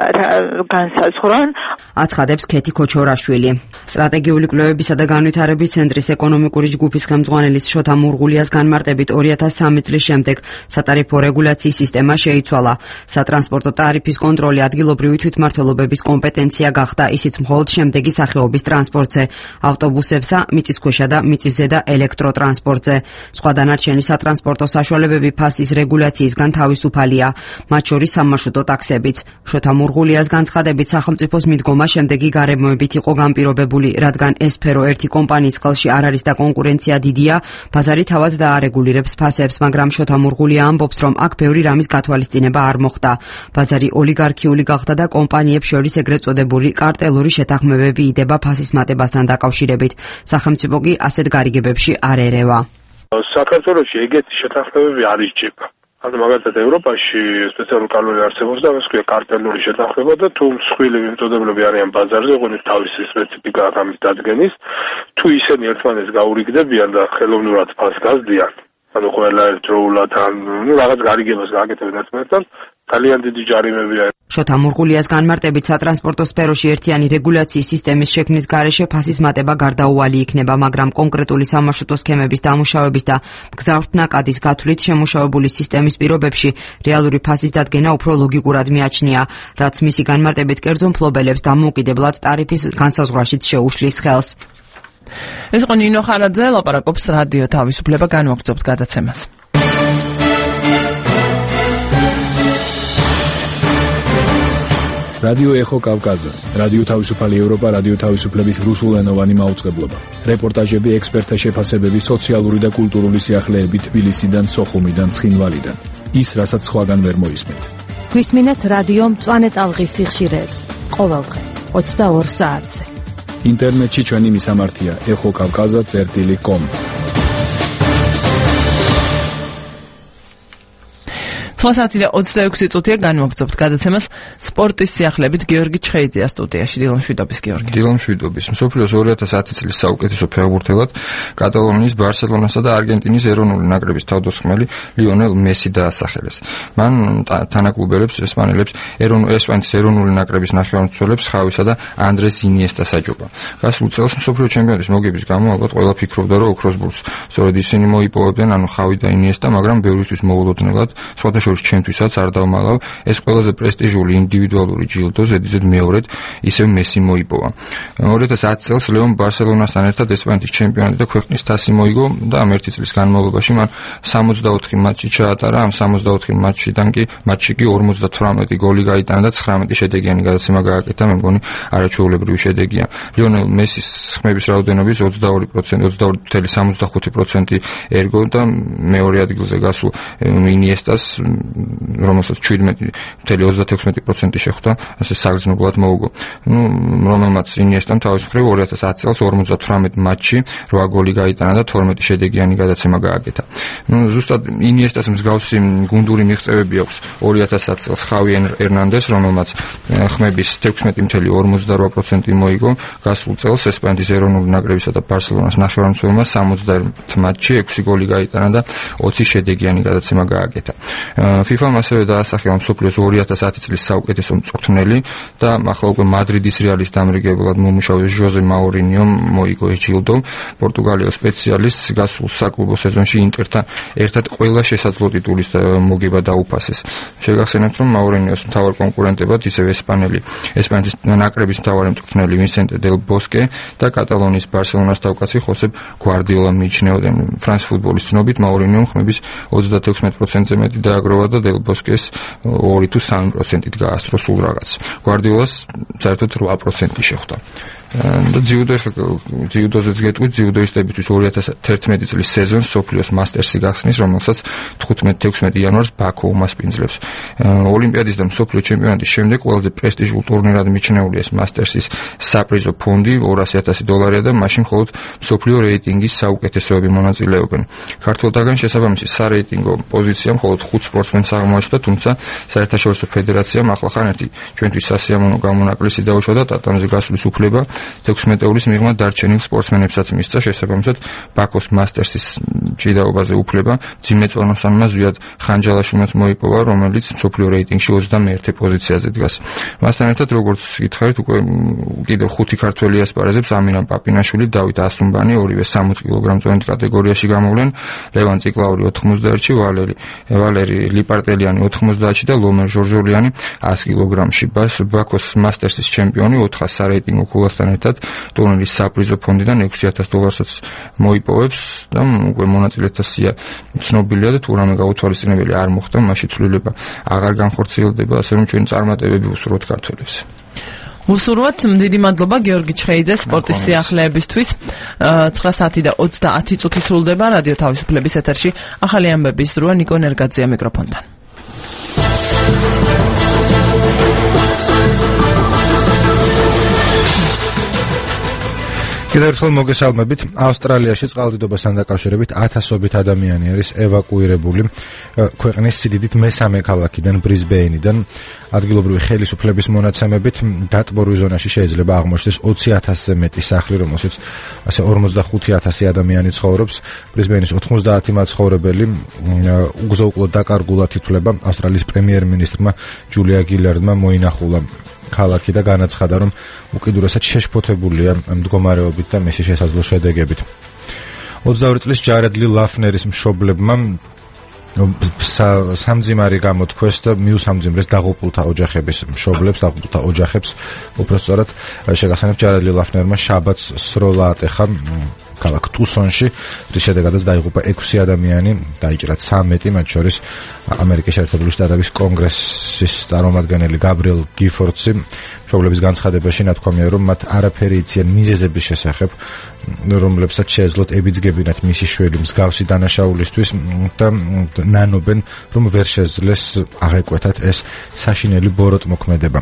Speaker 10: განსაზღვრონ.
Speaker 7: აცხადებს კეთი ქოჩორაშვილი. სტრატეგიული კვლევებისა და განვითარების ცენტრის ეკონომიკური ჯგუფის ხელმძღვანელის შოთა მურღულიას განმარტებით 2003 წლის შემდეგ სატარიფო რეგულაციის სისტემა შეიცვალა. სატრანსპორტო ტარიფის კონტროლი ადგილობრივი თვითმმართველობების კომპეტენცია გახდა, ისიც მხოლოდ შემდეგი სახეობის ტრანსპორტზე, ავტობუსებსა, მიწისქვეშა და მიწისზედა ელექტროტრანსპორტზე. ტრანსპორტზე. სხვა დანარჩენი სატრანსპორტო საშუალებები ფასის რეგულაციისგან თავისუფალია, მათ შორის სამარშრუტო ტაქსებიც. შოთა მურღულიას განცხადებით, სახელმწიფოს მიდგომა შემდეგი გარემოებით იყო განპირობებული, რადგან ეს სფერო ერთი კომპანიის ხელში არ არის და კონკურენცია დიდია, ბაზარი თავად დაარეგულირებს ფასებს, მაგრამ შოთა მურღულია ამბობს, რომ აქ ბევრი რამის გათვალისწინება არ მოხდა. ბაზარი ოლიგარქიული გახდა და კომპანიებს შორის ეგრეთ წოდებული კარტელური შეთანხმებები იდება ფასის მატებასთან დაკავშირებით. სახელმწიფო კი ასეთ გარიგებებში არ ერევა.
Speaker 15: საქართველოში ეგეთი შეთანხმებები არ იჭება. ანუ მაგალითად ევროპაში სპეციალური კანონი არსებობს და ეს ქვია კარტელური შეთანხმება და თუ მსხვილი მიმწოდებლები არიან ბაზარზე, ოღონდ თავისი სპეციფიკა ამის დადგენის, თუ ისინი ერთმანეთს გაურიგდებიან და ხელოვნურად ფასს გაზდიან, ანუ ყველა ერთდროულად ან რაღაც გარიგებას გააკეთებენ ერთმანეთთან, ძალიან დიდი ჯარიმებია.
Speaker 7: შოთა მურღულიას განმარტებით, სატრანსპორტო სფეროში ერთიანი რეგულაციის სისტემის შექმნის გარეშე ფასის მატება გარდაუვალი იქნება, მაგრამ კონკრეტული სამარშრუტო სქემების დამუშავების და მგზავრთნაკადის გათვლით შემუშავებული სისტემის პირობებში რეალური ფასის დადგენა უფრო ლოგიკურად მიაჩნია, რაც მისი განმარტებით კერძო მფლობელებს დამოუკიდებლად ტარიფის განსაზღვრაშიც შეუშლის ხელს.
Speaker 1: ეს იყო ნინო ხარაძე, ლაპარაკობს რადიო თავისუფლება, განვაგრძობთ გადაცემას.
Speaker 16: რადიო ეხო კავკაზა, რადიო თავისუფალი ევროპა, რადიო თავისუფლების რუსულენოვანი მაუწყებლობა. რეპორტაჟები, ექსპერტთა შეფასებები, სოციალური და კულტურული სიახლეები თბილისიდან, სოხუმიდან, ცხინვალიდან. ის, რასაც სხვაგან ვერ მოისმენთ.
Speaker 17: გვისმინეთ რადიო მწვანე ტალღის სიხშირეებს ყოველდღე 22 საათზე.
Speaker 16: ინტერნეტში ჩვენი მისამართია ეხოკავკაზა.com.
Speaker 1: 9:26 განვაგრძობთ გადაცემას სპორტის სიახლებით. გიორგი ჩხეიძეა სტუდიაში. დილამშვიდობის გიორგი.
Speaker 18: დილამშვიდობის. მსოფლიოს 2010 წლის საუკეთესო ფეხბურთელად კატალონიის, ბარსელონასა და არგენტინის ეროვნული ნაკრების თავდამსხმელი ლიონელ მესი დაასახელეს. მან თანაკლუბელებს ესპანელებს ესპანეთის ეროვნული ნაკრების ნახევარმცველებს ხავისა და ანდრეს ინიესტას აჯობა. გასულ წელს მსოფლიო ჩემპიონატის მოგების გამო ალბათ ყველა ფიქრობდა, რომ ოქროს ბურთს სწორედ ისინი მოიპოვებდნენ, ანუ ხავი და ინიესტა, მაგრამ ბევრისთვის მოულოდნელად სხვადასხვა ჩვენთვისაც არ დავმალავ, ეს ყველაზე პრესტიჟული ინდივიდუალური ჯილდო ზედიზედ მეორედ ისევ მესი მოიპოვა. 2010 წელს ლეონ ბარსელონასთან ერთად ესპანეთის ჩემპიონატი და ქვეყნის თასი მოიგო და ამ ერთი წლის განმავლობაში მან 64 მატჩი ჩაატარა, ამ 64 მატჩიდან კი 58 გოლი გაიტანა და 19 შედეგიანი გადაცემა გააკეთა, მე მგონი არაჩვეულებრივი შედეგია. ლიონელ მესის ხმების რაოდენობის 22.75% ერგო და მეორე ადგილზე გასულ ინიესტას, რომელსაც 17.36% შეხვდა, ასე საგრძნობლად მოუგო. რომელმაც ინიესტამ თავის მხრივ 2010 წელს 58 მატჩი 8 გოლი გაიტანა და 12 შედეგიანი გადაცემა გააკეთა. ზუსტად ინიესტას მსგავსი გუნდური მიღწევები აქვს 2010 წელს ხავი ერნანდეს, რომელმაც ხმების 16.48% მოიგო. გასულ წელს ესპანეთის ეროვნული ნაკრებისა და ბარსელონას ნახევარმცველმა 60 მატჩი 6 გოლი გაიტანა და 20 შედეგიანი გადაცემა გააკეთა. FIFA-მ ასევე დაასახელა მსოფლიოს 2010 წლის საუკეთესო მწვრთნელი და ახლა უკვე მადრიდის რეალის დამრიგებლად მომუშავე ჟოზე მაურინიომ მოიგო ეს ჯილდო. პორტუგალიელ სპეციალისტს გასულ საკლუბო სეზონში ინტერთან ერთად ყველა შესაძლო ტიტულის მოგება დაუფასეს. შეგახსენებთ, რომ მაურინიოს მთავარ კონკურენტებად ისევ ესპანეთის ნაკრების მთავარი მწვრთნელი ვინსენტე დელ ბოსკე და კატალონიის ბარსელონას თავკაცი ხოსე გვარდიოლა მიიჩნეოდნენ. ფრანს ფუტბოლის ცნობით მაურინიომ ხმების 36%-ზე მეტი დააგროვა და დელ ბოსკეს 2 თუ 3%-ით გაასწრო სულ რაღაც. გვარდიოლას საერთოდ 8% შეხვდა. და ძიუდოზეც გეტყვით, ძიუდოისტებისთვის 2011 წლის სეზონს სოფლიოს მასტერსი გახსნის, რომელსაც 15-16 იანვარს ბაქო უმასპინძლებს. ოლიმპიადის და მსოფლიო ჩემპიონატის შემდეგ ყველაზე პრესტიჟულ ტურნირად მიჩნეული ეს მასტერსის საპრიზო ფონდი $200,000 და მაშინ მხოლოდ მსოფლიო რეიტინგის საუკეთესოები მონაწილეობენ. ქართველთაგან შესაბამისი სარეიტინგო პოზიცია მხოლოდ 5 სპორტსმენს აღმოაჩნდა, თუმცა საერთაშორისო ფედერაციამ ახლახან ერთი ჩვენთვის სასიამოვნო გამონაკლისი დაუშვა და ტატამზე გასვლის უფლება 16-ეულის მიღმა დარჩენილ სპორტსმენებსაც მისცა. შესაბამისად, ბაქოს მასტერსის ჭიდაობაზე უფლება ძიმეწვანოსანმა ზვიად ხანჯალაშვილმაც მოიპოვა, რომელიც მსოფლიო რეიტინგში 21 პოზიციაზე დგას. მასთან ერთად, როგორც გითხარით, უკვე კიდევ 5 ქართველი ასპარეზებს: ამინა პაპინაშვილი, დავით ასუმბანი, ორივე 60 კილოგრამწვენით კატეგორიაში გამოვლენ, ლევან ციკლაური 90-ში, ვალერი ლიპარტელიანი 90-ში და ლომერ ჟორჟოლიანი 100 კილოგრამში. ბაქოს მასტერსის ჩემპიონი 400 სარეიტინგო ქულასთან ერთად ტურნირის საპრიზო ფონდიდან $6,000-საც მოიპოვებს და უკვე მონაწილეთა სია ცნობილია და თუ რამე გაუთვალისწინებელი არ მოხდა, მაშინ ცვლილება აღარ განხორციელდება, ასე რომ ჩვენი წარმატებები უსურვოთ ქართველებს.
Speaker 1: უსურვოთ, დიდი მადლობა გიორგი ჩხეიძე სპორტის სიახლეებისთვის. 9 საათი და 30 წუთი სრულდება რადიო თავისუფლების ეთერში. ახალი ამბების დროა ნიკო ნერგაძეა მიკროფონთან.
Speaker 2: კიდევ ერთხელ მოგესალმებით. ავსტრალიაში წყალდიდობასთან დაკავშირებით 1000-ობით ადამიანი არის ევაკუირებული ქვეყნის სიდიდით მესამე ქალაქიდან ბრიზბეინიდან. ადგილობრივი ხელისუფლების მონაცემებით დატბორვის ზონაში შეიძლება აღმოჩნდეს 20,000-ზე მეტი სახლი, რომელშიც ასე 45,000 ადამიანი ცხოვრობს. ბრიზბეინის 90 მაცხოვრებელი უგზო-უკვლოდ დაკარგულად ითვლება. ავსტრალიის პრემიერ-მინისტრმა ჯულია გილარდმა მოინახულა ქალაქი და განაცხადა, რომ უკიდურესად შეშფოთებულია მდგომარეობით და მისი შესაძლო შედეგებით. 22 წლის ჯარედ ლი ლაფნერის მშობლებმა სამძიმარი გამოთქვეს და მიუსამძიმრეს დაღუპულთა ოჯახების მშობლებს, დაღუპულთა ოჯახებს, უпростоრად შეგახსენებთ, ჯარედ ლი ლაფნერმა შაბათს სროლა ატეხა ქალაქ ტუსონში, რის შედეგადაც დაიღუპა 6 ადამიანი, დაიჭრა 13, მათ შორის ამერიკის შეერთებული შტატების კონგრესის წარმომადგენელი გაბრიელ გიფორდსი. მშობლების განცხადებაში ნათქვამია, რომ მათ არაფერი იციან მიზეზების შესახებ, რომლებსაც შეეძლოთ ებიძგებინათ მისი შვილი მსგავსი დანაშაულისთვის და ნანობენ, რომ ვერ შეძლეს აღეკვეთათ ეს საშინელი ბოროტმოქმედება.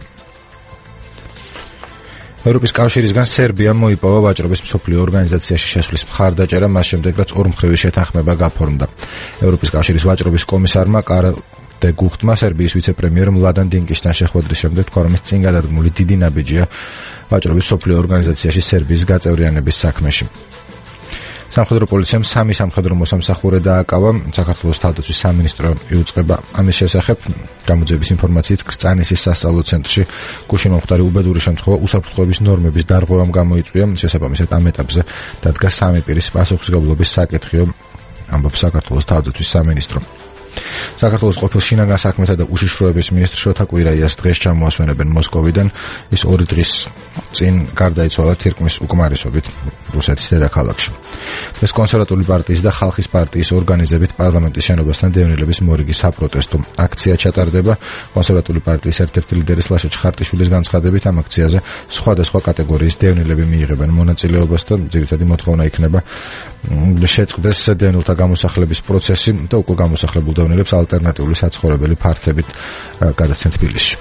Speaker 2: ევროპის კავშირისგან სერბიამ მოიპოვა ვაჭრობის მსოფლიო ორგანიზაციაში შესვლის მხარდაჭერა, მას შემდეგ რაც ორმხრივი შეთანხმება გაფორმდა. ევროპის კავშირის ვაჭრობის კომისარმა კარლ დე გუხტმა სერბიის ვიცე-პრემიერ მლადან დინკიშთან შეხვედრის შემდეგ თქვა, რომ ეს წინ გადადგმული დიდი ნაბიჯია ვაჭრობის მსოფლიო ორგანიზაციაში სერბიის გაწევრიანების საქმეში. სამხედრო პოლიციამ 3 სამხედრო მოსამსახურე დააკავა. საქართველოს თავდაცვის სამინისტრო იუწყება ამის შესახებ. გამოძიების ინფორმაციით კრწანისის სასწავლო ცენტრში გუშინ მომხდარი უბედური შემთხვევა უსაფრთხოების ნორმების დარღვევამ გამოიწვია. შესაბამისად ამ ეტაპზე დადგა სამი პირის პასუხისმგებლობის საკითხიო, ამბობს საქართველოს თავდაცვის სამინისტრო. საქართველოს ყოფილ შინაგან საქმეთა და უშიშროების მინისტრ შოთა კვირაიას დღეს ჩამოასვენებენ მოსკოვიდან. ის 2 დღის წინ გარდაიცვალა თირკმის უკმარისობით რუსეთის დედაქალაქში. ეს კონსერვატული პარტიის და ხალხის პარტიის ორგანიზებით პარლამენტის შენობასთან დევნილების მორიგი საპროტესტო აქცია ჩატარდება. კონსერვატული პარტიის ერთ-ერთი ლიდერის ლაშა ჩხარტიშვილის განცხადებით ამ აქციაზე სხვადასხვა კატეგორიის დევნილები მიიღებენ მონაწილეობას და ძირითადი მოთხოვნა იქნება შეწყდეს დევნილთა გამოსახლების პროცესი და უკვე გამოსახლებულ დევნილებს ალტერნატიული საცხოვრებელი ფართებით გადაცემთ თბილისში.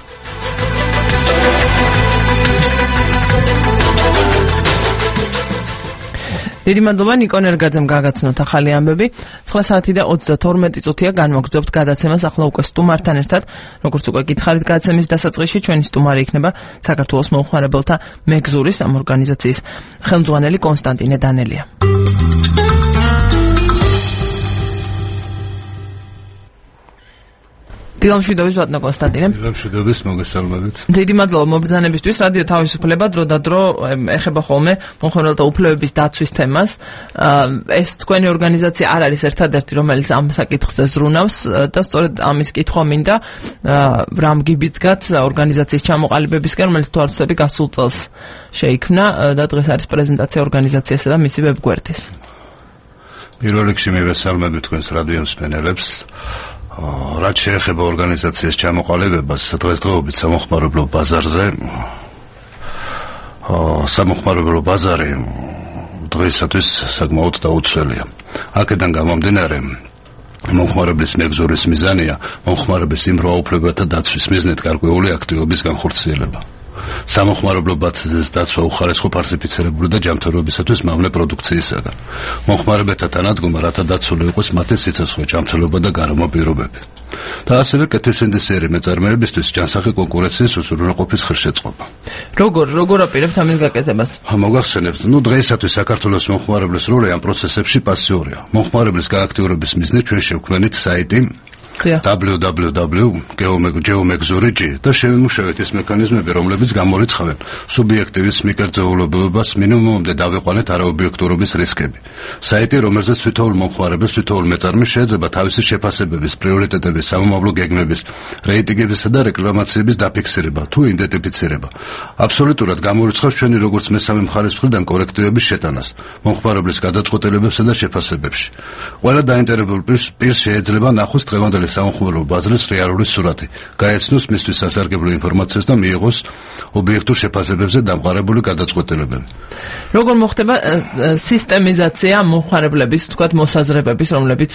Speaker 1: დიდი მადლობა ნიკო ნერგაძემ გაგაცნოთ ახალი ამბები. 9 საათი და 32 წუთია განმოგრძობთ გადაცემას ახლა უკვე სტუმართან ერთად. როგორც უკვე გითხარით, გადაცემის დასაწყისში ჩვენი სტუმარი იქნება საქართველოს მომხმარებელთა მეგზურის ამ ორგანიზაციის ხელმძღვანელი კონსტანტინე დანელია. დილამშვიდობის ბატონო კონსტანტინე.
Speaker 19: დილამშვიდობის, მოგესალმებით.
Speaker 1: დიდი მადლობა მობრძანებისთვის. რადიო თავისუფლება დრო და დრო ეხება ხოლმე მომხმარებელთა უფლებების დაცვის თემას. ეს თქვენი ორგანიზაცია არ არის ერთადერთი, რომელიც ამ საკითხზე ზრუნავს და სწორედ ამის კითხვა მინდა რამ გიბიძგათ ორგანიზაციის ჩამოყალიბებისკენ, რომელიც თუ არ ვცდები გასულ წელს შეიქმნა და დღეს არის პრეზენტაცია ორგანიზაციასა და მისი ვებგვერდის.
Speaker 19: პირველ რიგში მივესალმებით თქვენს რადიო მსმენელებს. რაც შეეხება ორგანიზაციის ჩამოყალიბებას, დღესდღეობით სამოხმარებლო ბაზარზე, სამოხმარებლო ბაზარი დღეისათვის საკმაოდ დაუცველია. აქედან გამომდინარე, მომხმარებლის მეგზურის მიზანია მომხმარების იმრავლობათა დაცვის მიზნით გარკვეული აქტივობის განხორციელება. სამოხმარებლო ბაზრის დაცვა უხარისხო ფარსიფიცირებული და ჯანმრთელობისათვის მავნე პროდუქციისაგან. მომხმარებელთა თანადგომა, რათა დაცული იყოს მათი სიცოცხლე, ჯანმრთელობა და გარემო პირობები. და ასევე კეთილსინდისიერი მეწარმეებისთვის ჯანსაღი კონკურენციის უზრუნველყოფის ხერხშეწყობა.
Speaker 1: როგორ აპირებთ ამის გაკეთებას?
Speaker 19: მოგახსენებთ, დღეისათვის საქართველოს მომხმარებლის როლი ამ პროცესებში პასიურია. მომხმარებლის გააქტიურების მიზნით ჩვენ შევქმნით საიტი www.geomegzuri.g და შევიმუშავეთ ის მექანიზმები, რომლებიც გამორიცხავენ სუბიექტივის მიკერძეულობებას მინიმუმამდე დავიყვანეთ არაობიექტურობის რისკები. საიტი, რომელზეც თითოეულ მომხმარებელს, თითოეულ მეწარმეს შეიძლება თავისი შეფასებების, პრიორიტეტების, სამომავლო გეგმების, რეიტინგებისა და რეკლამაციების დაფიქსირება თუ იდენტიფიცირება. აბსოლუტურად გამორიცხავს ჩვენი როგორც მესამე მხარის მხრიდან კორექტივების შეტანას მომხმარებლის გადაწყვეტილებებსა და შეფასებებში. ყველა დაინტერესებულ პირს შეიძლება ნახოს დღევანდელი სამომხმარებლო ბაზრის რეალური სურათი, გაეცნოს მისთვის სასარგებლო ინფორმაციას და მიიღოს ობიექტურ შეფასებებზე დამყარებული გადაწყვეტილებები.
Speaker 1: როგორ მოხდება სისტემიზაცია მომხმარებლების, თქვათ, მოსაზრებების, რომლებიც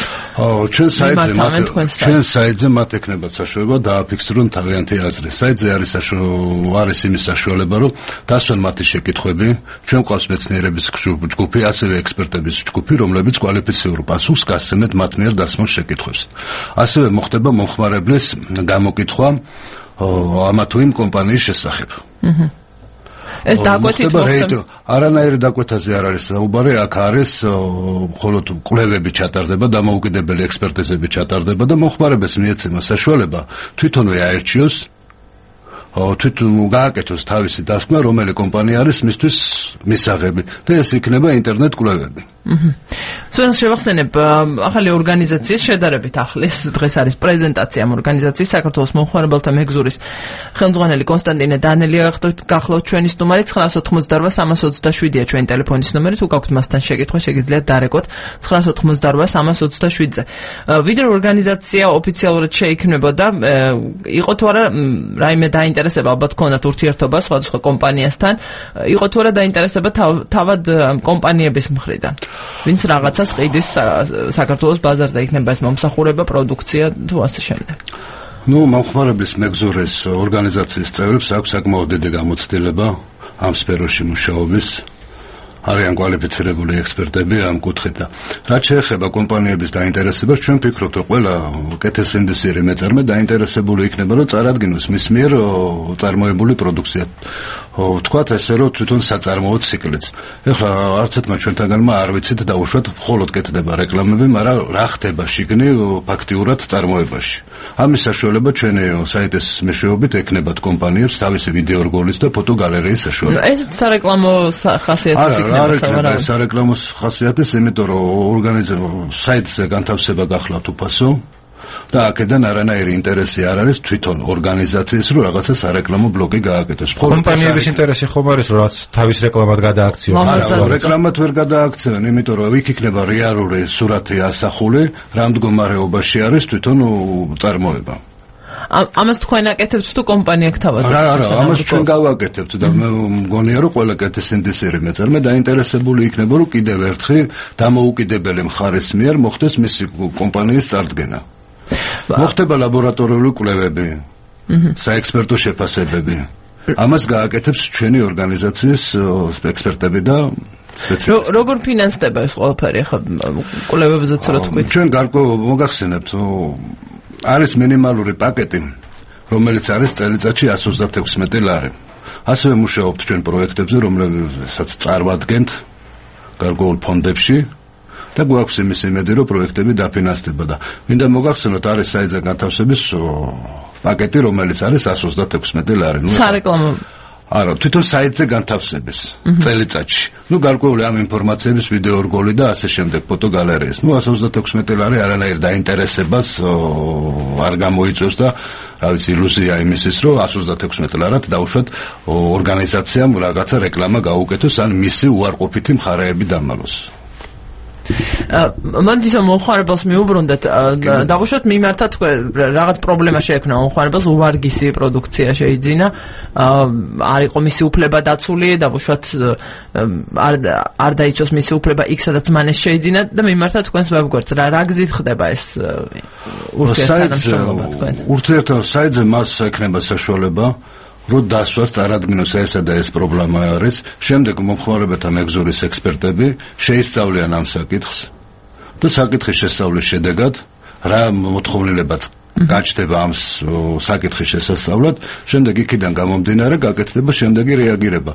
Speaker 19: ჩვენ საიტზე მათ ექნებათ საშუალება დააფიქსირონ თავიანთი აზრი. საიტზე არის იმის საშუალება, რომ დასვან მათი შეკითხვები, ჩვენ გვყავს მეცნიერების ჯგუფი, ასევე ექსპერტების ჯგუფი, რომლებიც კვალიფიციურ პასუხს გასცემენ მათ მიერ დასმულ შეკითხვებს. ასევე მოხდება მომხმარებლის გამოკითხვა ამა თუ იმ კომპანიის შესახებ.
Speaker 1: ეს დაკვეთით მოხდება?
Speaker 19: არანაირი დაკვეთაზე არ არის საუბარი, აქ არის მხოლოდ კვლევები ჩატარდება, დამოუკიდებელი ექსპერტიზები ჩატარდება და მომხმარებელს მიეცემა საშუალება თვითონვე აერჩიოს, თვითონ გააკეთოს თავისი დასკვნა, რომელი კომპანია არის მისთვის მისაღები და ეს იქნება ინტერნეტ კვლევები.
Speaker 1: სულ შევახსენებ ახალი ორგანიზაციის შედარებით ახლის დღეს არის პრეზენტაცია ამ ორგანიზაციის საქართველოს მომხმარებელთა მეგზურის ხელმძღვანელი კონსტანტინე დანელია გახლავთ ჩვენი სტუმარი 988-327-ია ჩვენი ტელეფონის ნომერი, თუ გაქვთ მასთან შეკითხვა შეგიძლიათ დარეკოთ 988-327-ზე. ვიდრე ორგანიზაცია ოფიციალურად შეიქმნებოდა, იყო თუ არა რაიმე დაინტერესება, ალბათ ქონდათ ურთიერთობა სხვადასხვა კომპანიასთან, იყო თუ არა დაინტერესება თავად კომპანიების მხრიდან, ვინც რაღაცას ყიდის საქართველოს ბაზარზე, იქნება ეს მომსახურება, პროდუქცია თუ ასე შემდეგ.
Speaker 19: მომხმარებლის მეგზურის ორგანიზაციის წევრებს აქვს საკმაოდ დიდი გამოცდილება ამ სფეროში მუშაობის. არიან კვალიფიცირებული ექსპერტები ამ კუთხით და რაც შეეხება კომპანიების დაინტერესებას, ჩვენ ვფიქრობთ, რომ ყველა კეთილსინდისიერი მეწარმე დაინტერესებული იქნება, რომ წარადგინოს მის მიერ წარმოებული პროდუქცია. ვთქვათ ესე, რომ თვითონ საწარმოო ციკლიც. ეხლა არცეთმა ჩვენთაგანმა არ ვიცით დაუშვათ, მხოლოდ კეთდება რეკლამები, მაგრამ რა ხდება შიგნი ფაქტიურად წარმოებაში. ამის საშუალება ჩვენი საიტის მეშვეობით ექნებათ კომპანიებს თავისი ვიდეო რგოლით და ფოტოგალერეის საშუალება.
Speaker 1: ეს სარეკლამო ხასიათის იქნება
Speaker 19: სარეკლამოს ხასიათის, იმიტომ რომ საიტზე განთავსება გახლავთ უფასო და აქედან არანაირი ინტერესი არ არის თვითონ ორგანიზაციის, რომ რაღაცა სარეკლამო ბლოკი გააკეთოს.
Speaker 2: კომპანიების ინტერესი ხომ არის, რომ რაც თავის რეკლამად გადააქციონ?
Speaker 19: არა, რეკლამად ვერ გადააქციონ, იმიტომ რომ იქ იქნება რეალური სურათი ასახული, რა მდგომარეობაში არის თვითონ წარმოება.
Speaker 1: ამას თქვენ აკეთებთ თუ კომპანია გთავაზობთ?
Speaker 19: არა, ამას ჩვენ გავაკეთებთ და მე მგონია რომ ყველა კეთილსინდისიერი მეწარმე დაინტერესებული იქნება, რომ კიდევ ერთხელ დამოუკიდებელი მხარის მიერ მოხდეს მისი კომპანიის წარდგენა. მოხდება ლაბორატორიული კვლევები, საექსპერტო შეფასებები. ამას გააკეთებს ჩვენი ორგანიზაციის ექსპერტები და სპეციალისტები.
Speaker 1: როგორ ფინანსდება ეს ყველაფერი? ახლა კვლევებზე ცოტა თქვით.
Speaker 19: ჩვენ გარკვეულ მოგახსენებთ, არის მინიმალური პაკეტი, რომელიც არის წელიწადში 136 ლარი. ასევე მუშაობთ ჩვენ პროექტებზე, რომლებსაც წარმოადგენთ გარკვეულ ფონდებში და გვაქვს იმის იმედი, რომ პროექტები დაფინანსდება და მინდა მოგახსენოთ, არის საიტზე განთავსების პაკეტი, რომელიც არის 136 ლარი.
Speaker 1: სარეკლამო
Speaker 19: არა, თვითონ საიტზე განთავსების წელიწადში. გარკვეული ამ ინფორმაციების ვიდეო რგოლი და ასე შემდეგ ფოტოგალერეის. 136 ლარი არანაირ დაინტერესებას არ გამოიწვევს და რა ვიცი, ილუზია იმისის, რომ 136 ლარად დაუშვათ ორგანიზაციამ რაღაცა რეკლამა გაუკეთოს ან მისი უარყოფითი მხარეები დამალოს.
Speaker 1: მანდისო მომხმარებელს მიუბრუნდეთ, დავუშვათ მიმართა რაღაც პრობლემა შეექმნა მომხმარებელს, უვარგისი პროდუქცია შეიძინა, არ იყო მისი უფლება დაცული, დავუშვათ არ დაიცოს მისი უფლება იქ სადაც მან ეს შეიძინა და მიმართა თქვენს ვებგვერდს, რა გზით ხდება ეს ურთიერთთანამშრომლობა თქვენ?
Speaker 19: საიტზე მას ექნება საშუალება რომ დასვას წარადგინოს ესა და ეს პრობლემა არის. შემდეგ მომხმარებელთა მეგზურის ექსპერტები შეისწავლიან ამ საკითხს და საკითხის შესწავლის შედეგად რა მოთხოვნილებაც გაჩნდება ამ საკითხის შესასწავლად, შემდეგ იქიდან გამომდინარე გაკეთდება შემდეგი რეაგირება.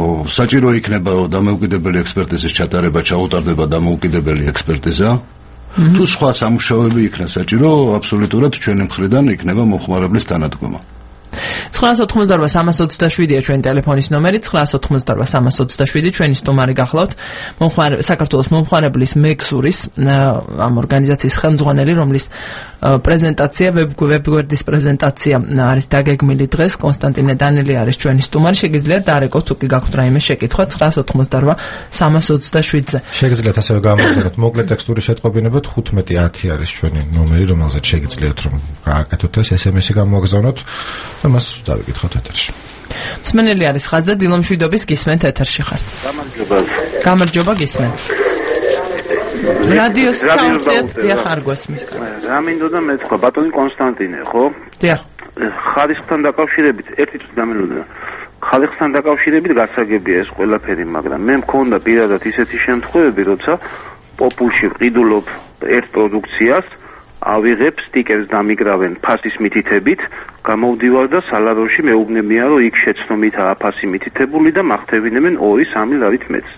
Speaker 19: საჭირო იქნება დამოუკიდებელი ექსპერტიზის ჩატარება, ჩაუტარდება დამოუკიდებელი ექსპერტიზა თუ სხვა სამუშაოები იქნა საჭირო, აბსოლუტურად ჩვენი მხრიდან იქნება მომხმარებლის თანადგომა.
Speaker 1: 988-327-ია ჩვენი ტელეფონის ნომერი, 988-327 ჩვენი სტუმარი გახლავთ. საქართველოს მომხმარებლის მეგზურის ამ ორგანიზაციის ხელმძღვანელი, რომლის პრეზენტაცია, ვებგვერდის პრეზენტაცია არის დაგეგმილი დღეს. კონსტანტინე დანელი არის ჩვენი სტუმარი. შეგიძლიათ დარეკოთ, თუ კი გაქვთ რაიმე შეკითხვა 988-327-ზე.
Speaker 2: შეგიძლიათ ასევე გამოგზავნოთ მოკლე ტექსტური შეტყობინება 1510 არის ჩვენი ნომერი, რომელზეც შეგიძლიათ რომ გააკეთოთ ეს SMS-ი გამოგზავნოთ. მას დავიკითხოთ ეთერში. მსმენელი არის ხაზზე, დილომშვიდობის გისმენთ ეთერში ხართ. გამარჯობა გისმენთ. რადიოს ჩაუწიეთ, დიახ, არ გვესმის.
Speaker 20: რა მინდოდა მეთქვა, ბატონი კონსტანტინე, ხო?
Speaker 1: დიახ.
Speaker 20: ხალხთან დაკავშირებით ერთი წუთი გამელოდა. ხალხთან დაკავშირებით გასაგებია ეს ყველაფერი, მაგრამ მე მქონდა პირადად ისეთი შემთხვევები, როცა პოპულში ვყიდულობ ერთ პროდუქციას, ავიღებ სტიკერს დამიგრავენ ფასის მითითებით, გამოვდივარ და სალაროში მეუბნებიან, რომ იქ შეცდომითაა ფასი მითითებული და მახტევინებენ 2-3 ლარით მეც.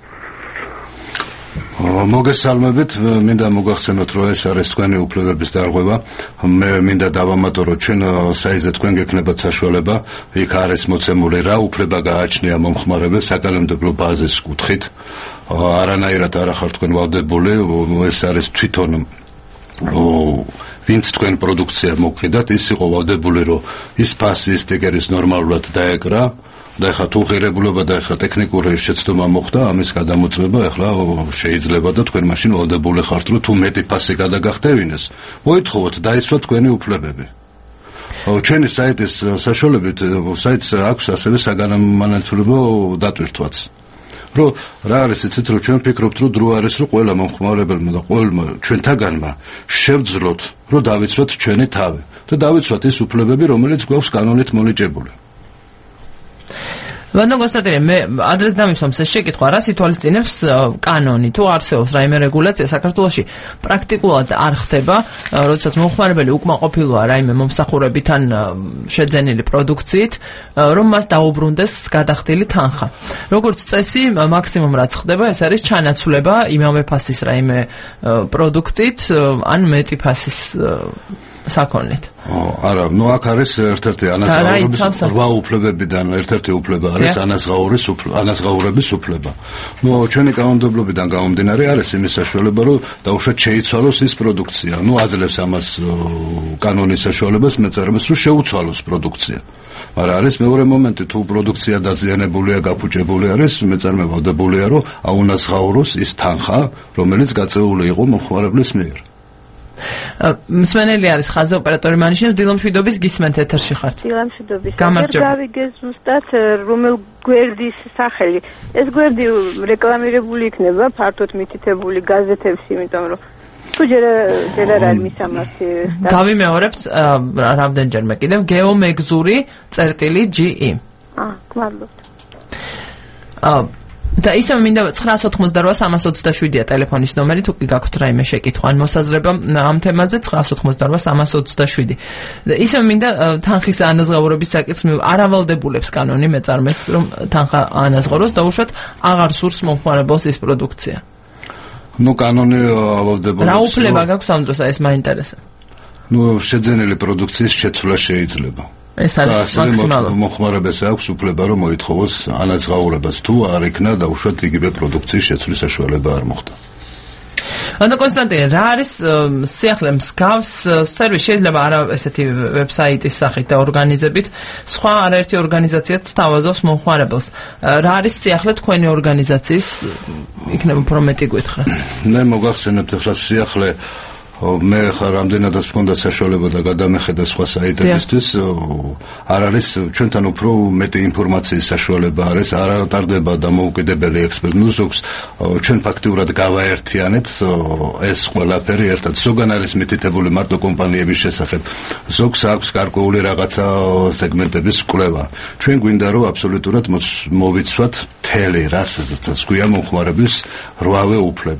Speaker 19: მოგესალმებით, მინდა მოგახსენოთ, რომ ეს არის თქვენი უფლებების დარღვევა. მე მინდა დავამატო, ჩვენ საიზე თქვენ გექნებათ საშუალება, იქ არის მოცემული რა უფლება გააჩნია მომხმარებელს საკანონმდებლო ბაზის კუთხით. არანაირად არ ახართ თქვენ ვალდებული, ეს არის თვითონ ვინც თქვენ პროდუქცია მოგყიდათ, ის იყო ვალდებული, რომ ის ფასი სტიკერის ნორმალურად დაეკრა და ეხლა თუ ღირებულობა და ეხლა ტექნიკური შეცდომა მოხდა, ამის გადამოწმება ეხლა შეიძლება და თქვენ მაშინ ვალდებული ხართ, რომ თუ მეტი ფასი გადაგახტევინეს, მოითხოვოთ დაიცვათ თქვენი უფლებები. ჩვენი საიტის საშუალებით საიტს აქვს ასევე საგანმანათლებლო დატვირთვაც. რომ რა არის იცით, რომ ჩვენ ვფიქრობთ, რომ დრო არის, რომ ყველა მომხმარებელმა და ყველმა ჩვენთაგანმა შევძლოთ, რომ დავიცვათ ჩვენი თავი და დავიცვათ ის უფლებები, რომელიც გვაქვს კანონით მონიჭებული.
Speaker 1: ბატონო კონსტანტინე, მე ადრეს დამისვამს ეს შეკითხვა, რა ითვალისწინებს კანონი, თუ არსებობს რაიმე რეგულაცია საქართველოში პრაქტიკულად არ ხდება, როდესაც მომხმარებელი უკმაყოფილოა რაიმე მომსახურებით ან შეძენილი პროდუქციით, რომ მას დაუბრუნდეს გადახდილი თანხა. როგორც წესი, მაქსიმუმ რაც ხდება, ეს არის ჩანაცვლება იმავე ფასის რაიმე პროდუქტით, ან მეტი ფასის საკონით.
Speaker 19: არა, ნუ აქ არის ერთ-ერთი ანაზღაურების 8 უფლებებიდან ერთ-ერთი უფლება არის ანაზღაურების უფლება. ნუ ჩვენი კანონმდებლობიდან გამომდინარე არის იმის საშუალება, რომ დაუშვათ შეიცვალოს ის პროდუქცია. ნუ აძლევს ამას კანონის საშუალებას მეწარმეს, რომ შეუცვალოს პროდუქცია. მაგრამ არის მეორე მომენტი, თუ პროდუქცია დაზიანებულია, გაფუჭებული არის, მეწარმე ვალდებულია, რომ აუნაზღაუროს ის თანხა, რომელიც გაწეული იყო მომხმარებლის მიერ.
Speaker 1: მსმენელი არის ხაზზე ოპერატორი მანიშნებს, დილომშვიდობის გისმენთ ეთერში ხართ.
Speaker 21: დილომშვიდობის. გავიგეს ზუსტად რომელ გვერდის სახელი. ეს გვერდი რეკლამირებული იქნება, ფართოდ მითითებული გაზეთებში, იმიტომ რომ თუ ჯერ არ არის მისამართი.
Speaker 1: გავიმეორებთ რამდენჯერმე კიდევ geomegzuri.ge.
Speaker 21: გმადლობთ.
Speaker 1: და ისევ მინდა 988-327-ია ტელეფონის ნომერი, თუ კი გაქვთ რაიმე შეკითხვა ან მოსაზრება ამ თემაზე 988-327. და ისევ მინდა თანხის ანაზღაურების საკითხს არავალდებულებს კანონი მეწარმეს, რომ თანხა ანაზღაუროს და უშუალოდ აღარ სურს მომხმარებელს ის პროდუქცია.
Speaker 19: ნუ კანონი ავალდებულებს.
Speaker 1: რა უფლება გაქვს ამ დროს, ეს მაინტერესებს.
Speaker 19: ნუ შეძენილი პროდუქციის შეცვლა შეიძლება.
Speaker 1: ეს არის მაქსიმალურად.
Speaker 19: მომხმარებელს აქვს უფლება, რომ მოითხოვოს ანაზღაურებას, თუ არ იქნა და უშუალოდ იგივე პროდუქციის შეცვლის საშუალება არ მოხდა.
Speaker 1: ანუ კონსტანტინე, რა არის სიახლე მსგავს სერვისი, შეიძლება არა ესეთი ვებსაიტის სახით და ორგანიზებით, სხვა არაერთი ორგანიზაციაც სთავაზობს მომხმარებელს. რა არის სიახლე თქვენი ორგანიზაციის, იქნება უფრო მეტი გითხრათ.
Speaker 19: მე მოგახსენებთ ახლა სიახლე მე ხარ რამდენადაც მქონდა საშუალება და გადამეხედა სხვა საიტებისთვის, არ არის ჩვენთან უფრო მეტი ინფორმაციის საშუალება არის, არ ტარდება დამოუკიდებელი ექსპერტი. ნუ ზოგს ჩვენ ფაქტიურად გავაერთიანეთ ეს ყველაფერი ერთად. ზოგან არის მითითებული მარტო კომპანიების შესახებ, ზოგს აქვს გარკვეული რაღაცა სეგმენტების კვლევა. ჩვენ გვინდა რომ აბსოლუტურად მოვიცვათ მთელი, რასაც გვია მომხმარებლის 8-ვე უფლება.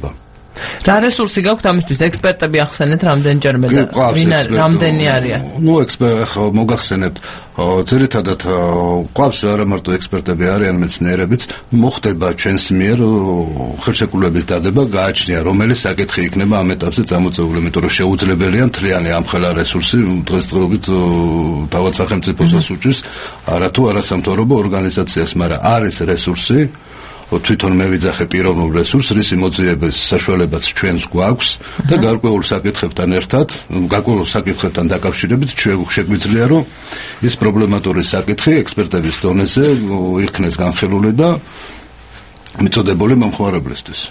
Speaker 1: რა რესურსი გაქვთ ამისთვის? ექსპერტები ახსენეთ რამდენჯერმე და რამდენი არიან?
Speaker 19: ნუ ხო მოგახსენებთ, ძირითადად ყავს არა მარტო ექსპერტები არიან, მეცნიერებიც, მოხდება ჩვენს მიერ ხელშეკრულების დადება, გააჩნია რომელი საკითხი იქნება ამ ეტაპზე წამოწეული, იმიტომ რომ შეუძლებელია მთლიანი ამხელა რესურსი დღესდღეობით თავად სახელმწიფოსაც უჭირს არათუ არასამთავრობო ორგანიზაციას, მაგრამ არის რესურსი თვითონ მე ვიძახე პიროვნულ რესურსს, რის მოძიების საშუალებაც ჩვენს გვაქვს და გარკვეულ საკითხებთან ერთად, გარკვეულ საკითხებთან დაკავშირებით შეგვიძლია რომ ის პრობლემატური საკითხი ექსპერტების დონეზე იქნეს განხილული და მიწოდებული მომხმარებლისთვის.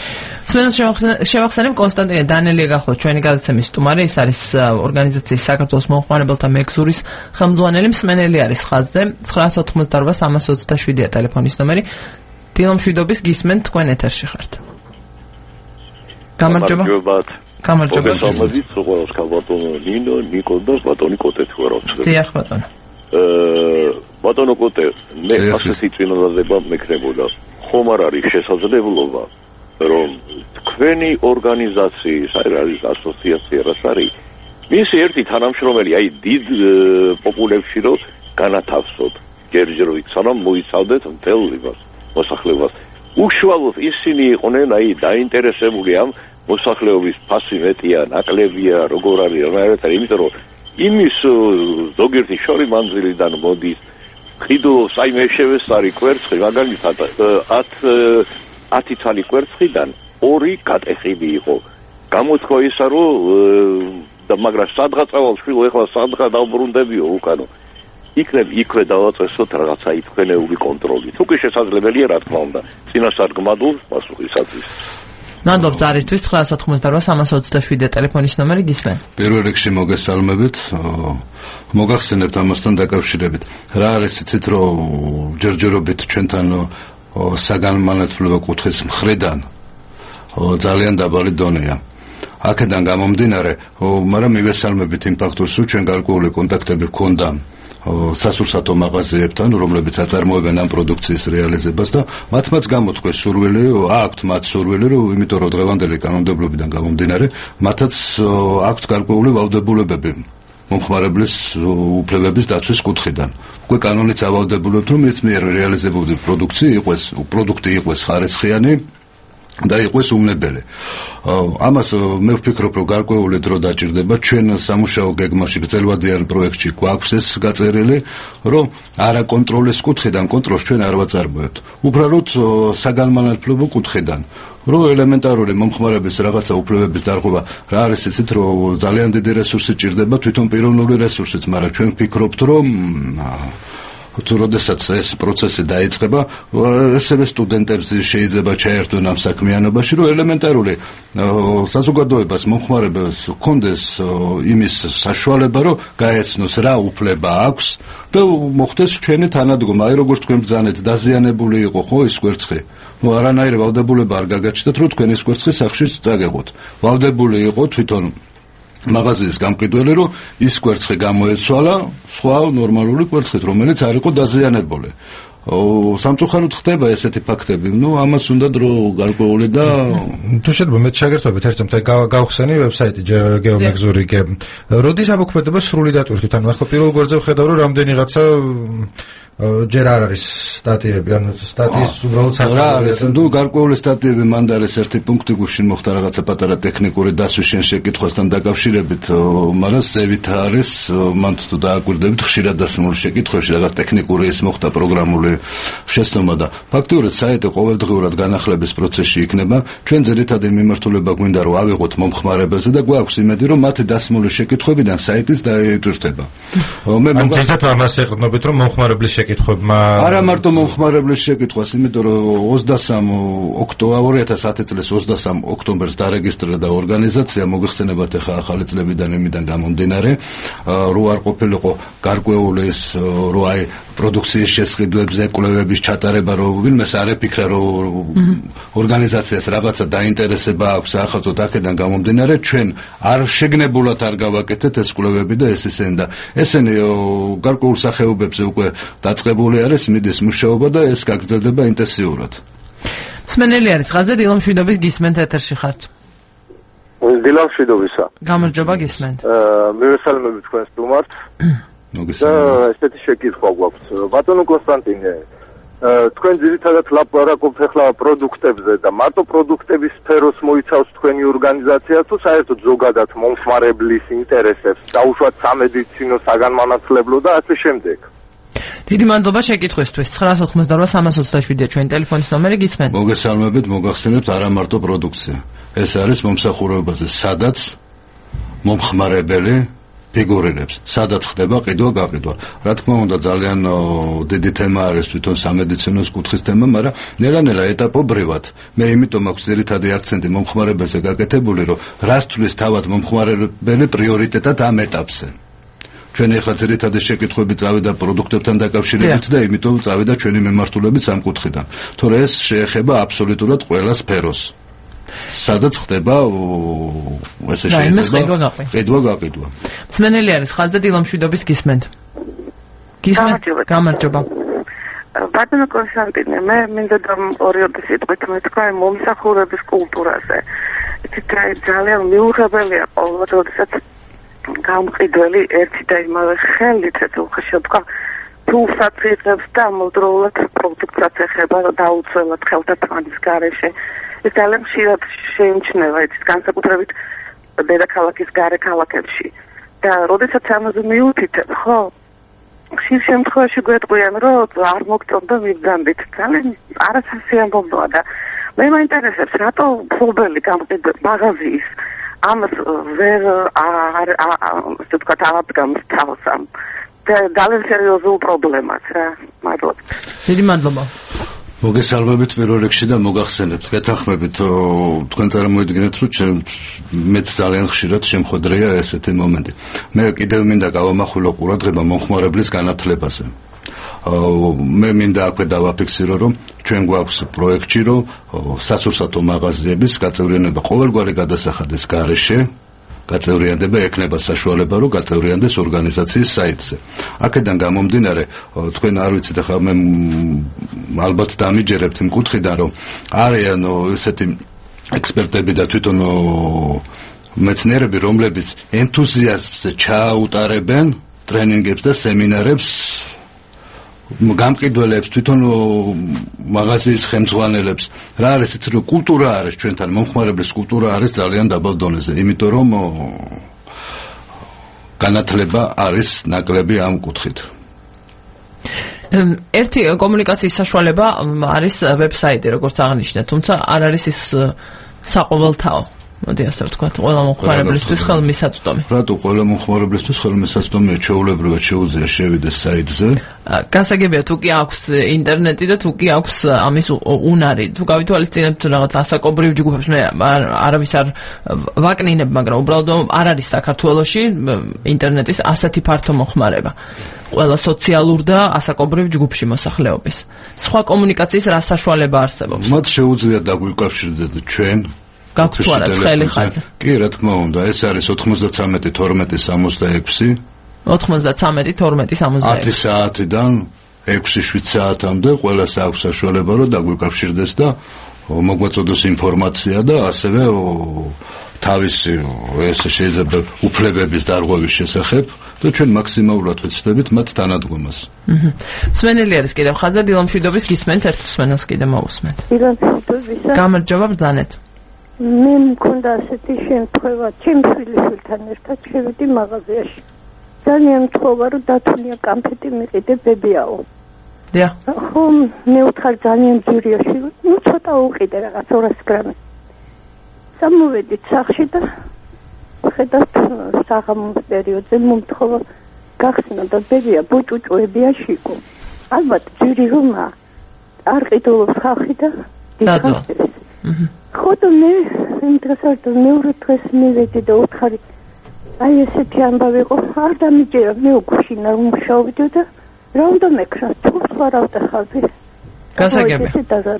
Speaker 1: შევახსენებ კონსტანტინე დანელია გახლავთ ჩვენი გადაცემის სტუმარი, ის არის ორგანიზაციის საქართველოს მომხმარებელთა მეგზურის ხელმძღვანელი, მსმენელი არის ხაზზე 988-327-ია ტელეფონის ნომერი. დილომშვიდობის გისმენთ, თქვენ ეთერში ხართ. გამარჯობა. გამარჯობა.
Speaker 3: მოგესალმებით, ყველას ბატონო ნინო, ნიკო და ბატონი კოტეთი ვარ ვწერ.
Speaker 1: დიახ ბატონო.
Speaker 3: ბატონო კოტე, მე ასეთი წინადადება მექნებოდა. ხომ არ არის შესაძლებლობა, რომ თქვენი ორგანიზაციის, არის ასოციაცია რას არის? მისი ერთი თანამშრომელი, დიდ პოპულებში რომ განათავსოთ, ჯერჯერობით სანამ მოიცავდეთ მთელ იმას. მოსახლეობას. უშუალოდ ისინი იყვნენ დაინტერესებული ამ მოსახლეობის ფასი მეტია, ნაკლებია, როგორ არის, იმიტომ რომ იმის ზოგიერთი შორი მანძილიდან მოდის, ყიდულობს მე შევესწარი კვერცხი, მაგალითად 10 თვალი კვერცხიდან 2 გატეხილი იყო. გამოთქვა ისა რომ და მაგრამ სადღაც ავალშვილო ეხლა სადღა დავბრუნდებიო უკანო. იქნებ იქვე დავაწესოთ რაღაცა ითქენეული კონტროლი. თუ კი შესაძლებელია, რა თქმა უნდა, წინასწარ გმადულ პასუხისათვის.
Speaker 1: მადლობ ზარისთვის 988-327 ტელეფონის ნომერი გისმენ.
Speaker 19: პირველ რიგში მოგესალმებით. მოგახსენებთ ამასთან დაკავშირებით. რა არის იცით რომ ჯერჯერობით ჩვენთან საგანმანათლებლო კუთხის მხრიდან ძალიან დაბალი დონეა. აქედან გამომდინარე, მაგრამ მივესალმებით იმ ფაქტორს, რომ ჩვენ გარკვეული კონტაქტები ჰქონდა სასურსათო მაღაზიებთან, რომლებიც აწარმოებენ ამ პროდუქციის რეალიზებას და მათმაც გამოთქვეს სურვილი, აქვთ მათ სურვილი, რომ იმიტომ რომ დღევანდელი კანონმდებლობიდან გამომდინარე, მათაც აქვთ გარკვეული ვალდებულებები მომხმარებლის უფლებების დაცვის კუთხიდან. უკვე კანონიც ავალდებულებთ, რომ ეს მიერ რეალიზებული პროდუქტი იყოს ხარისხიანი და იყოს უნებელი. ამას მე ვფიქრობ, რომ გარკვეული დრო დაჭირდება. ჩვენ სამუშაო გეგმაში გრძელვადიან პროექტში გვაქვს ეს გაწერილი, რომ არა კონტროლის კუთხიდან კონტროლს ჩვენ არ ვაწარმოებთ. უბრალოდ საგანმანათლებლო კუთხიდან. რომ ელემენტარული მომხმარების რაღაცა უფლებების დარღვევა რა არის იცით, რომ ძალიან დიდი რესურსი ჭირდება, თვითონ პიროვნული რესურსიც, მაგრამ ჩვენ ვფიქრობთ, რომ თუ როდესაც ეს პროცესი დაიწყება, ესევე სტუდენტებს შეიძლება ჩაერთონ ამ საქმიანობაში, რომ ელემენტარული საზოგადოებას მომხმარებელს ჰქონდეს იმის საშუალება, რომ გაეცნოს რა უფლება აქვს და მოხდეს ჩვენი თანადგომა. როგორც თქვენ ბრძანეთ, დაზიანებული იყო ხო ის კვერცხი? არანაირი ვალდებულება არ გაგაჩნდათ, რომ თქვენ ის კვერცხი სახში წაგეღოთ. ვალდებული იყო თვითონ მაღაზიის გამყიდველი, რომ ის კვერცხი გამოეცვალა სხვა ნორმალური კვერცხით, რომელიც არ იყო დაზიანებული. სამწუხაროდ ხდება ესეთი ფაქტები. ამას უნდა დრო გარკვეული და
Speaker 2: თუ შეიძლება მე შეგერთვებით ერთ წამთან გავხსენი ვებსაიტი გეომეგზური.ge. როდის ამოქმედება სრული დატვირთვით? ანუ ახლა პირველ გვერდზე ვხედავ, რომ რამდენიღაცა ჯერ არ არის სტატიები, ანუ სტატიის უბრალოდ
Speaker 19: არის. გარკვეული სტატიები მანდ არის ერთი პუნქტი, გუშინ მოხდა რაღაცა პატარა ტექნიკური დასვის შენ შეკითხვასთან დაკავშირებით, მაგრამ ზევით არის, მანდ თუ დააკვირდებით, ხშირად დასმული შეკითხვებში რაღაც ტექნიკური ის მოხდა პროგრამული შეცდომა და ფაქტიურად საიტი ყოველდღიურად განახლების პროცესში იქნება. ჩვენ ძირითადი მიმართულება გვინდა რომ ავიღოთ მომხმარებელზე და გვაქვს იმედი, რომ მათი დასმული შეკითხვებიდან საიტის დაიტვირთება.
Speaker 2: მე მოგცემთ ამას ეყრდნობით, რომ მომხმარებლის
Speaker 19: არა მარტო მომხმარებლის შეკითხვას, იმიტომ რომ 2010 წლის 23 ოქტომბერს დარეგისტრირდა ორგანიზაცია, მოგეხსენებათ ახლა ახალი წლებიდან იმიდან გამომდინარე, რო არ ყოფილიყო გარკვეული ის რო პროდუქციის შესყიდვებზე კვლევების ჩატარება, რომ ვინმეს არ ეფიქრა, რომ ორგანიზაციას რაღაცა დაინტერესება აქვს ახალწოდ აქედან გამომდინარე, ჩვენ არ შეგნებულად არ გავაკეთეთ ეს კვლევები და ეს ისენი და ესენი გარკვეულ სახეობებზე უკვე დაწყებული არის მიდის მუშაობა და ეს გაგრძელდება ინტენსიურად.
Speaker 1: სმენელი არის ხაზზე დილამ შვიდობის გისმენთ ეთერში ხართ.
Speaker 5: დილამ შვიდობისა.
Speaker 1: გამარჯობა გისმენთ.
Speaker 5: მივესალმები თქვენ სტუმარს. ესეთი შეკითხვა გვაქვს. ბატონო კონსტანტინე, თქვენ ძირითადად ლაპარაკობთ ახლა პროდუქტებზე და მარტო პროდუქტების სფეროს მოიცავს თქვენი ორგანიზაცია თუ საერთოდ ზოგადად მომხმარებლის ინტერესებს, დაუშვათ სამედიცინო, საგანმანათლებლო და ასე შემდეგ.
Speaker 1: დიდი მადლობა შეკითხვისთვის. 988-327 ჩვენი ტელეფონის ნომერი გისმენთ.
Speaker 19: მოგესალმებით, მოგახსენებთ არა მარტო პროდუქცია. ეს არის მომსახურებაზე, სადაც მომხმარებელი ფიგურირებს, სადაც ხდება ყიდვა-გაყიდვა. რა თქმა უნდა, ძალიან დიდი თემა არის თვითონ სამედიცინოს კუთხის თემა, მაგრამ ნელა-ნელა ეტაპობრივად მე იმიტომ მაქვს ძირითადი აქცენტი მომხმარებელზე გაკეთებული, რომ რას თulis თავად მომხმარებელი პრიორიტეტად ამ ეტაპზე. ჩვენ ახლა ძირითადი შეკითხვები წავიდა პროდუქტებთან დაკავშირებით და იმიტომ წავიდა ჩვენი მიმართულებით ამ კუთხიდან. თორე ეს შეეხება აბსოლუტურად ყველა სფეროს. სადაც ხდება ესე შეიძლება ყიდვა-გაყიდვა.
Speaker 1: მსმენელი არის ხაზზე დილამ შვიდობის გისმენთ. გამარჯობა.
Speaker 22: ბატონო კონსტანტინე, მე მინდა ორი სიტყვით მეთქვა მომსახურების კულტურაზე. იცით რა ძალიან მიუღებელია ყოველდღე, როდესაც გამყიდველი ერთი და იმავე ხელით უხეშებდა ფულსაც იღებს და ამავდროულად პროდუქტსაც ეხება დაუცველად ხელთათმანის გარეშე. ეს ძალიან ხშირად შეიმჩნევა, იცით, განსაკუთრებით დედაქალაქის გარე ქალაქებში. და როდესაც ამაზე მიუთითებ, ხო, ხშირ შემთხვევაში გვეტყვიან, რომ არ მოგწონთ და მიბრძანდით. ძალიან არასასიამოვნოა და მე მაინტერესებს, რატო ფლობელი გამყიდველი მაღაზიის ამას ვერ ასე ვთქვათ, აღდგამს თავს ამ ძალიან სერიოზულ პრობლემას რა. მადლობა.
Speaker 1: დიდი მადლობა.
Speaker 19: მოგესალმებით პირველ რიგში და მოგახსენებთ, გეთანხმებით, თქვენ წარმოიდგინეთ, რომ მეც ძალიან ხშირად შემხოდრია ესეთი მომენტი. მე კიდევ მინდა გავამახვილო ყურადღება მომხმარებლის განათლებაზე. მე მინდა აქვე დავაფიქსირო, რომ ჩვენ გვაქვს პროექტი, რომ სასურსათო მაღაზიების გაწევრიანება ყოველგვარი გადასახადის გარეშე გაწევრიანდება, ექნება საშუალება, რომ გაწევრიანდეს ორგანიზაციის საიტზე. აქედან გამომდინარე, თქვენ არ ვიცით, ახლა მე ალბათ დამიჯერებთ იმ კუთხიდან, რომ არიან ესეთი ექსპერტები და თვითონ მეცნიერები, რომლებიც ენთუზიაზმზე ჩააუტარებენ ტრენინგებს და სემინარებს გამყიდველებს, თვითონ მაღაზიის ხელმძღვანელებს. რა არის ის, რომ კულტურა არის ჩვენთან, მომხმარებლის კულტურა არის ძალიან დაბალ დონეზე, იმიტომ რომ განათლება არის ნაკლები ამ კუთხით.
Speaker 1: ერთი კომუნიკაციის საშუალება არის ვებსაიტი, როგორც აღნიშნეთ, თუმცა არ არის ის საყოველთაო. მოდი ასე ვთქვათ, ყველა მომხმარებლისთვის ხელმისაწვდომი.
Speaker 19: რატო ყველა მომხმარებლისთვის ხელმისაწვდომია? ჩვეულებრივად შეუძლია შევიდეს საიტზე.
Speaker 1: გასაგებია, თუ კი აქვს ინტერნეტი და თუ კი აქვს ამის უნარი. თუ გავითვალისწინებთ რაღაც ასაკობრივ ჯგუფებს, მე არავის არ ვაკნინებ, მაგრამ უბრალოდ არ არის საქართველოში ინტერნეტის ასეთი ფართო მოხმარება. ყველა სოციალურ და ასაკობრივ ჯგუფში მოსახლეობის. სხვა კომუნიკაციის რა საშუალება არსებობს?
Speaker 19: მათ შეუძლიათ დაგვიკავშირდეთ ჩვენ
Speaker 1: გაქვთ თუ არა ცხელი ხაზი?
Speaker 19: კი, რა თქმა უნდა, ეს არის 93 12 66
Speaker 1: 93 12 66
Speaker 19: 10 საათიდან 6-7 საათამდე ყველას აქვს საშუალება, რომ დაგვიკავშირდეს და მოგვაწოდოს ინფორმაცია და ასევე თავისი ეს შეიძლება უფლებების დარღვევის შესახებ და ჩვენ მაქსიმალურად ვეცდებით მათ თანადგომას.
Speaker 1: მსმენელი არის კიდევ ხაზზე დილამ შვიდობის გისმენთ, ერთ მსმენელს კიდევ მოусმენთ.
Speaker 21: დილამ შვიდობისა.
Speaker 1: გამარჯობა, ბრძანეთ.
Speaker 21: მე მქონდა ასეთი შემთხვევა, ჩემ შვილთან ერთად შევიდი მაღაზიაში. ძალიან მთხოვა, რომ დათუნია კამფეტი მიყიდე ბებიაო.
Speaker 1: დიახ.
Speaker 21: ხო, მე ვთხარ ძალიან ძვირია შვილი, ნუ ცოტა უყიდე რაღაც 200 გრამი. სამოვედით სახლში და ხედავთ საღამოს პერიოდზე მომთხოვა გახსნა და ბებია ბუჭუჭუებია შიგო. ალბათ ძვირი რომა არ ყიდულობს ხალხი და დიახ. ხო და მე იმ დღესაც მეორე დღეს მივედი და უთხარი აი ესეთი ამბავი იყო, არ დამიჯერა, მე უგუშინა უმშავდი და რა უნდა მეკრა, თუ სხვა რა ვტეხავდი.
Speaker 1: გასაგებია.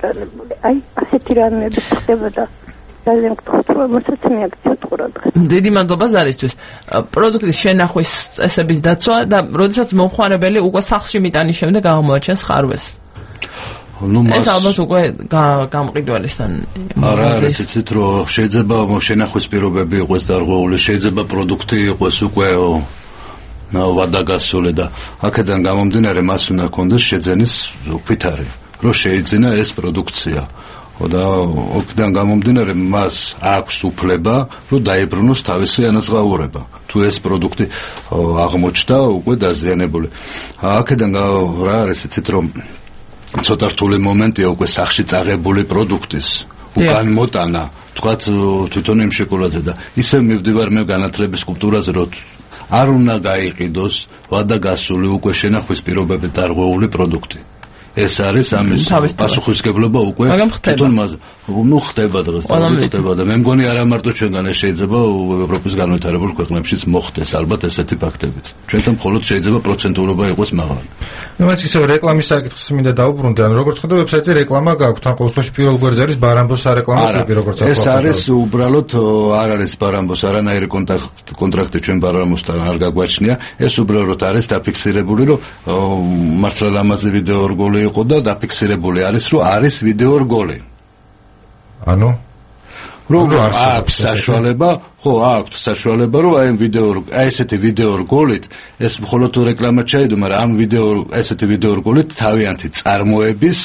Speaker 21: აი ასეთი რამეები ხდება და ძალიან გთხოვთ, რომ მოსაც მიაქციოთ ყურადღება.
Speaker 1: დიდი მადლობა ზარისთვის. პროდუქტის შენახვის წესების დაცვა და როდესაც მომხმარებელი უკვე სახლში მიტანის შემდეგ აღმოაჩენს ხარვეს. ეს ალბათ უკვე გამყიდველისთან
Speaker 19: არა ისიც რომ შეიძლება შენახვის პირობები იყოს დარღვეული, შეიძლება პროდუქტი იყოს უკვე ვადაგასული და აქედან გამომდინარე მას უნდა ქონდეს შეძენის უფითარი, რომ შეიძინა ეს პროდუქცია. და აქედან გამომდინარე მას აქვს უფლება, რომ დაიბრუნოს თავისი ანაზღაურება. თუ ეს პროდუქტი აღმოჩნდა უკვე დაზიანებული. აქედან რა არის იცით რომ ცოტა რთული მომენტია უკვე სახში წაღებული პროდუქტის უკან მოტანა, თქვათ თვითონ იმ შოკოლადზე და ისე მივდივარ მე განათლების კულტურაზე, რომ არ უნდა გაიყიდოს ვადაგასული უკვე შენახვის პირობებით დარღვეული პროდუქტი. ეს არის ამის პასუხისმგებლობა უკვე თვითონ მას ხდება დღეს და მე მგონი არა მარტო ჩვენგან ეს შეიძლება ევროპის განვითარებულ ქვეყნებშიც მოხდეს ალბათ ესეთი ფაქტებიც. ჩვენთან მხოლოდ შეიძლება პროცენტულობა იყოს მაღალი.
Speaker 2: მეც ისე რეკლამის საკითხს მინდა დაუბრუნდე, ან როგორც ხედავ ვებსაიტზე რეკლამა გაქვთ, ან ყოველ შემთხვევაში პირველ გვერდზე არის ბარამბოს სარეკლამო კლიპი როგორც ახლა.
Speaker 19: ეს არის უბრალოდ არ არის ბარამბოს არანაირი კონტრაქტი ჩვენ ბარამბოსთან არ გაგვაჩნია. ეს უბრალოდ არის დაფიქსირებული, რომ მართლა ლამაზი ვიდეო რგოლი იყო და დაფიქსირებული არის, რომ არის ვიდეო რგოლი.
Speaker 2: ანუ
Speaker 19: რომ აქვს საშუალება, ხო, აქვს საშუალება, რომ აი ესეთი ვიდეო რგოლით ეს მხოლოდ რეკლამა ჩაიდო, მაგრამ ამ ესეთი ვიდეო რგოლით თავიანთი წარმოების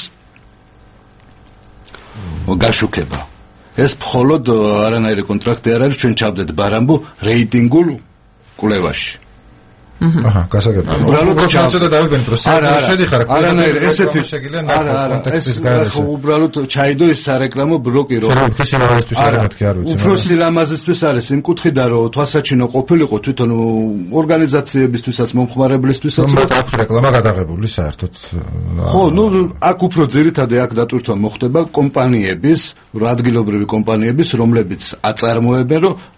Speaker 19: გაშუქება. ეს მხოლოდ არანაირი კონტრაქტი არ არის, ჩვენ ჩავდეთ ბარამბო რეიტინგულ კვლევაში.
Speaker 2: აჰა, გასაგებია.
Speaker 19: უბრალოდ
Speaker 2: ჩავწოდა დავიბენ პროცესში. შედიხარ,
Speaker 19: არანაირი ესეთი კონტექსტის გარშე. უბრალოდ ჩაიდო ის სარეკლამო ბლოკი, რომ
Speaker 2: სილამაზისთვის არ მეთქი არ ვიცი.
Speaker 19: უფრო სილამაზისთვის არის იმ კუთხიდან, რომ თვალსაჩინო ყოფილიყო თვითონ ორგანიზაციებისთვისაც, მომხმარებლისთვისაც.
Speaker 2: აქ რეკლამა გადაღებული საერთოდ.
Speaker 19: ხო, აქ უფრო ძირითადად აქ დატვირთვა მოხდება კომპანიების, ადგილობრივი კომპანიების, რომლებიც აწარმოებენ,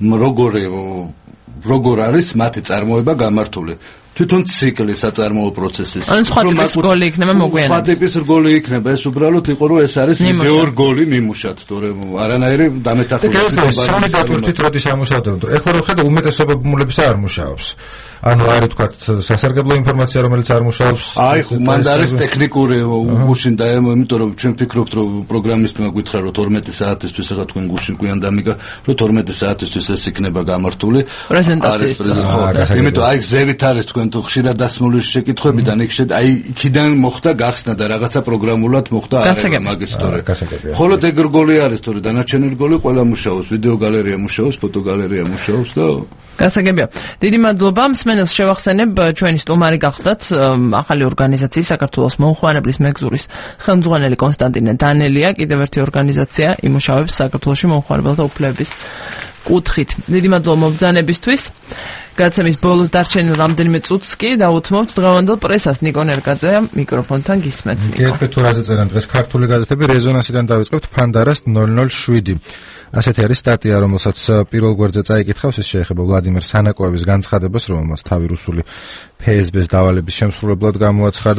Speaker 19: რომ როგორ არის მათი წარმოება გამართული. თვითონ ციკლი საწარმოო პროცესის.
Speaker 1: ან სხვა ტიპის რგოლი იქნება მოგვიანებით.
Speaker 19: სხვა ტიპის რგოლი იქნება, ეს უბრალოდ იყო რომ ეს არის ვიდეო რგოლი მიმუშად, თორემ არანაირი დამეთახული.
Speaker 2: სამი დატვირთვით როდის ამუშავებთ. ეხლა რო ხედავ უმეტესობა ბმულებს არ მუშაობს. ანუ არის თქვა სასარგებლო ინფორმაცია რომელიც არ მუშაობს.
Speaker 19: აი მან არის ტექნიკური გუშინ და იმიტომ რომ ჩვენ ფიქრობთ რომ პროგრამისტმა გითხრა რომ 12 საათისთვის ახლა თქვენ გუშინ გვიან დამიგა რომ 12 საათისთვის ეს იქნება გამართული
Speaker 1: პრეზენტაციის.
Speaker 19: იმიტომ აი ზევით არის თქვენ თუ ხშირად დასმული შეკითხვებიდან აი იქიდან მოხდა გახსნა და რაღაცა პროგრამულად მოხდა მაგის თორე. ხოლო ეგ რგოლი არის თორე დანარჩენი რგოლი ყველა მუშაობს, ვიდეო გალერეა მუშაობს, ფოტო გალერეა მუშაობს და
Speaker 1: გასაგებია. დიდი მადლობა. მსმენელს შევახსენებ, ჩვენი სტუმარი გახლდათ ახალი ორგანიზაციის საქართველოს მომხმარებლის მეგზურის ხელმძღვანელი კონსტანტინე დანელია. კიდევ ერთი ორგანიზაცია იმუშავებს საქართველოში მომხმარებელთა უფლებების კუთხით. დიდი მადლობა მობრძანებისთვის. გაცემის ბოლოს დარჩენილ რამდენიმე წუთს კი დაუთმობთ დღევანდელ პრესას. ნიკო ნერგაძე მიკროფონთან გისმენთ.
Speaker 2: გეტყვით თუ რაზე წერენ დღეს ქართული გაზეთები. რეზონანსიდან დავიწყებთ ფანდარას 007. ასეთი არის სტატია, რომელსაც პირველ გვერდზე წაიკითხავს, ეს შეეხება ვლადიმერ სანაკოევის განცხადებას, რომელმაც თავი რუსული ფსბ-ს დავალების შემსრულებლად გამოაცხადა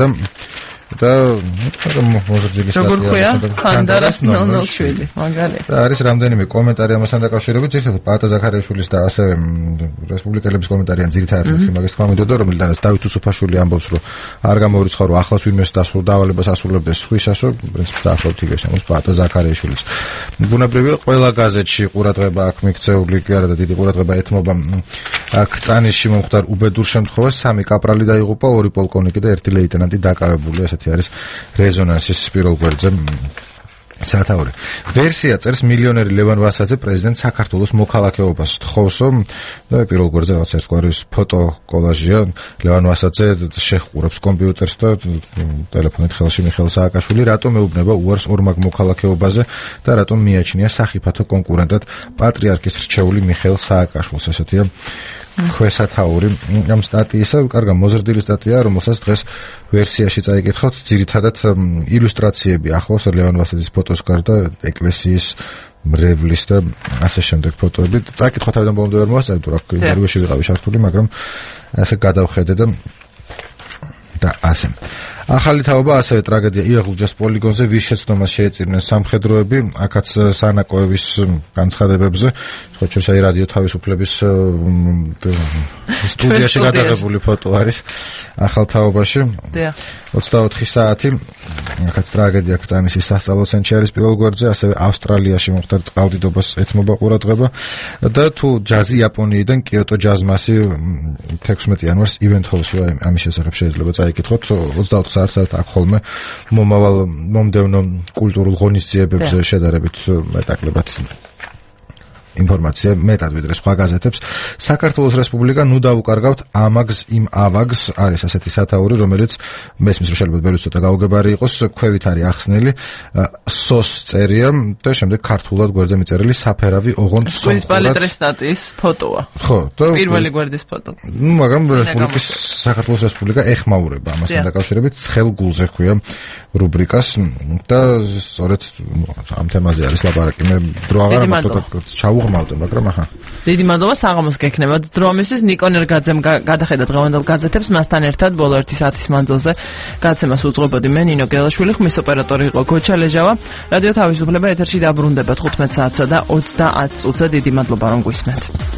Speaker 2: და მოზრდილი
Speaker 1: სტატია ფანდარას 007 მაგალითად.
Speaker 2: და არის რამდენიმე კომენტარი ამასთან დაკავშირებით, ძირითადად პატა ზაქარიაშვილის და ასევე რესპუბლიკელების კომენტარიან ძირითადად მაგას თქვა მინდოდა, რომელიდანაც დავით უსუფაშვილი ამბობს, რომ არ გამორიცხა, რომ ახლაც ვინმეს დასრულდა დავალებას ასრულებდეს სხვისას, რომ პრინციპში დაახლოებით იგივე ამბობს პატა ზაქარიაშვილის. ბუნებრივია ყველა გაზეთში ყურადღება აქვს მიქცეული კი არა და დიდი ყურადღება ეთმობა აქ წანიშში მომხდარ უბედურ შემთხვევას. 3 კაპრალი დაიღუპა, 2 პოლკოვნიკი და 1 ლეიტენანტი დაკავებული. ესეთი არის რეზონანსის პირველ გვერდზე სათაური. ვერსია წერს მილიონერი ლევან ვასაძე პრეზიდენტ საქართველოს მოქალაქეობას თხოვსო და პირველ გვერდზე რაღაც ერთგვარი ფოტო კოლაჟია. ლევან ვასაძე შეხურებს კომპიუტერს და ტელეფონით ხელში მიხეილ სააკაშვილი რატომ ეუბნება უარს ორმაგ მოქალაქეობაზე და რატომ მიაჩნია სახიფათო კონკურენტად პატრიარქის რჩეული მიხეილ სააკაშვილს. ესეთია ქვესათაური ამ სტატიისა. კარგი მოზრდილი სტატია, რომელსაც დღეს ვერსიაში წაიკითხავთ. ძირითადად ილუსტრაციები ახლავს ლევან ვასაძის ფოტოს გარდა ეკლესიის მრევლის და ასე შემდეგ ფოტოები. წაიკითხავთ თავიდან ბოლომდე ვერ მოვასწრებ, თუ რა ინტერვიუში ვიყავი შართული, მაგრამ ასე გადავხედე და და ასე. ახალი თაობა ასევე ტრაგედია იღლუჯას პოლიგონზე ვის შეცდომას შეეწირნენ სამხედროები, აქაც სანაკოების განცხადებებზე, ხოჩერს აი რადიო თავისუფლების სტუდიაში გადაღებული ფოტო არის ახალ თაობაში. 24 საათი აქაც ტრაგედია კწანისის სასწავლო ცენტრში არის პირველ გვერდზე, ასევე ავსტრალიაში მომხდარ წყალდიდობას ეთმობა ყურადღება და თუ ჯაზი იაპონიიდან კიოტო ჯაზმასი 16 იანვარს ივენთ ჰოლში ამის შესახებ შეიძლება წაიკითხოთ 24 საათად აქ ხოლმე მომდევნო კულტურულ ღონისძიებებზე შედარებით მეტაკლებად ინფორმაცია მეტად ვიდრე სხვა გაზეთებს. საქართველოს რესპუბლიკა ნუ დაუკარგავთ ამაგს იმ ავაგს არის ასეთი სათაური, რომელიც მესმის რომ შეიძლება ბევრი ცოტა გაუგებარი იყოს, ქვევით არის ახსნილი, სოს წერია და შემდეგ ქართულად გვერდზე მიწერილი საფერავი ოღონდ
Speaker 1: სოს პალეტრეს სტატიის ფოტოა.
Speaker 2: ხო, და
Speaker 1: პირველი გვერდის ფოტო.
Speaker 2: მაგრამ საქართველოს რესპუბლიკა ეხმაურება ამასთან დაკავშირებით ცხელ გულზე ხويا რუბრიკას და სწორედ ამ თემაზე არის ლაპარაკი. მე დრო აღარ ჩავუღმავდე, მაგრამ აჰა.
Speaker 1: დიდი მადლობა საღამოს გექნება. დრო ამისთვის ნიკო ნერგაძემ გადახედა დღევანდელ გაზეთებს, მასთან ერთად ბოლო 1 საათის მანძილზე გადაცემას უძღვებოდი მე ნინო გელაშვილი, ხმის ოპერატორი იყო გოჩა ლეჟავა. რადიო თავისუფლება ეთერში დაბრუნდება 15 საათსა და 30 წუთზე. დიდი მადლობა რომ გვისმენთ.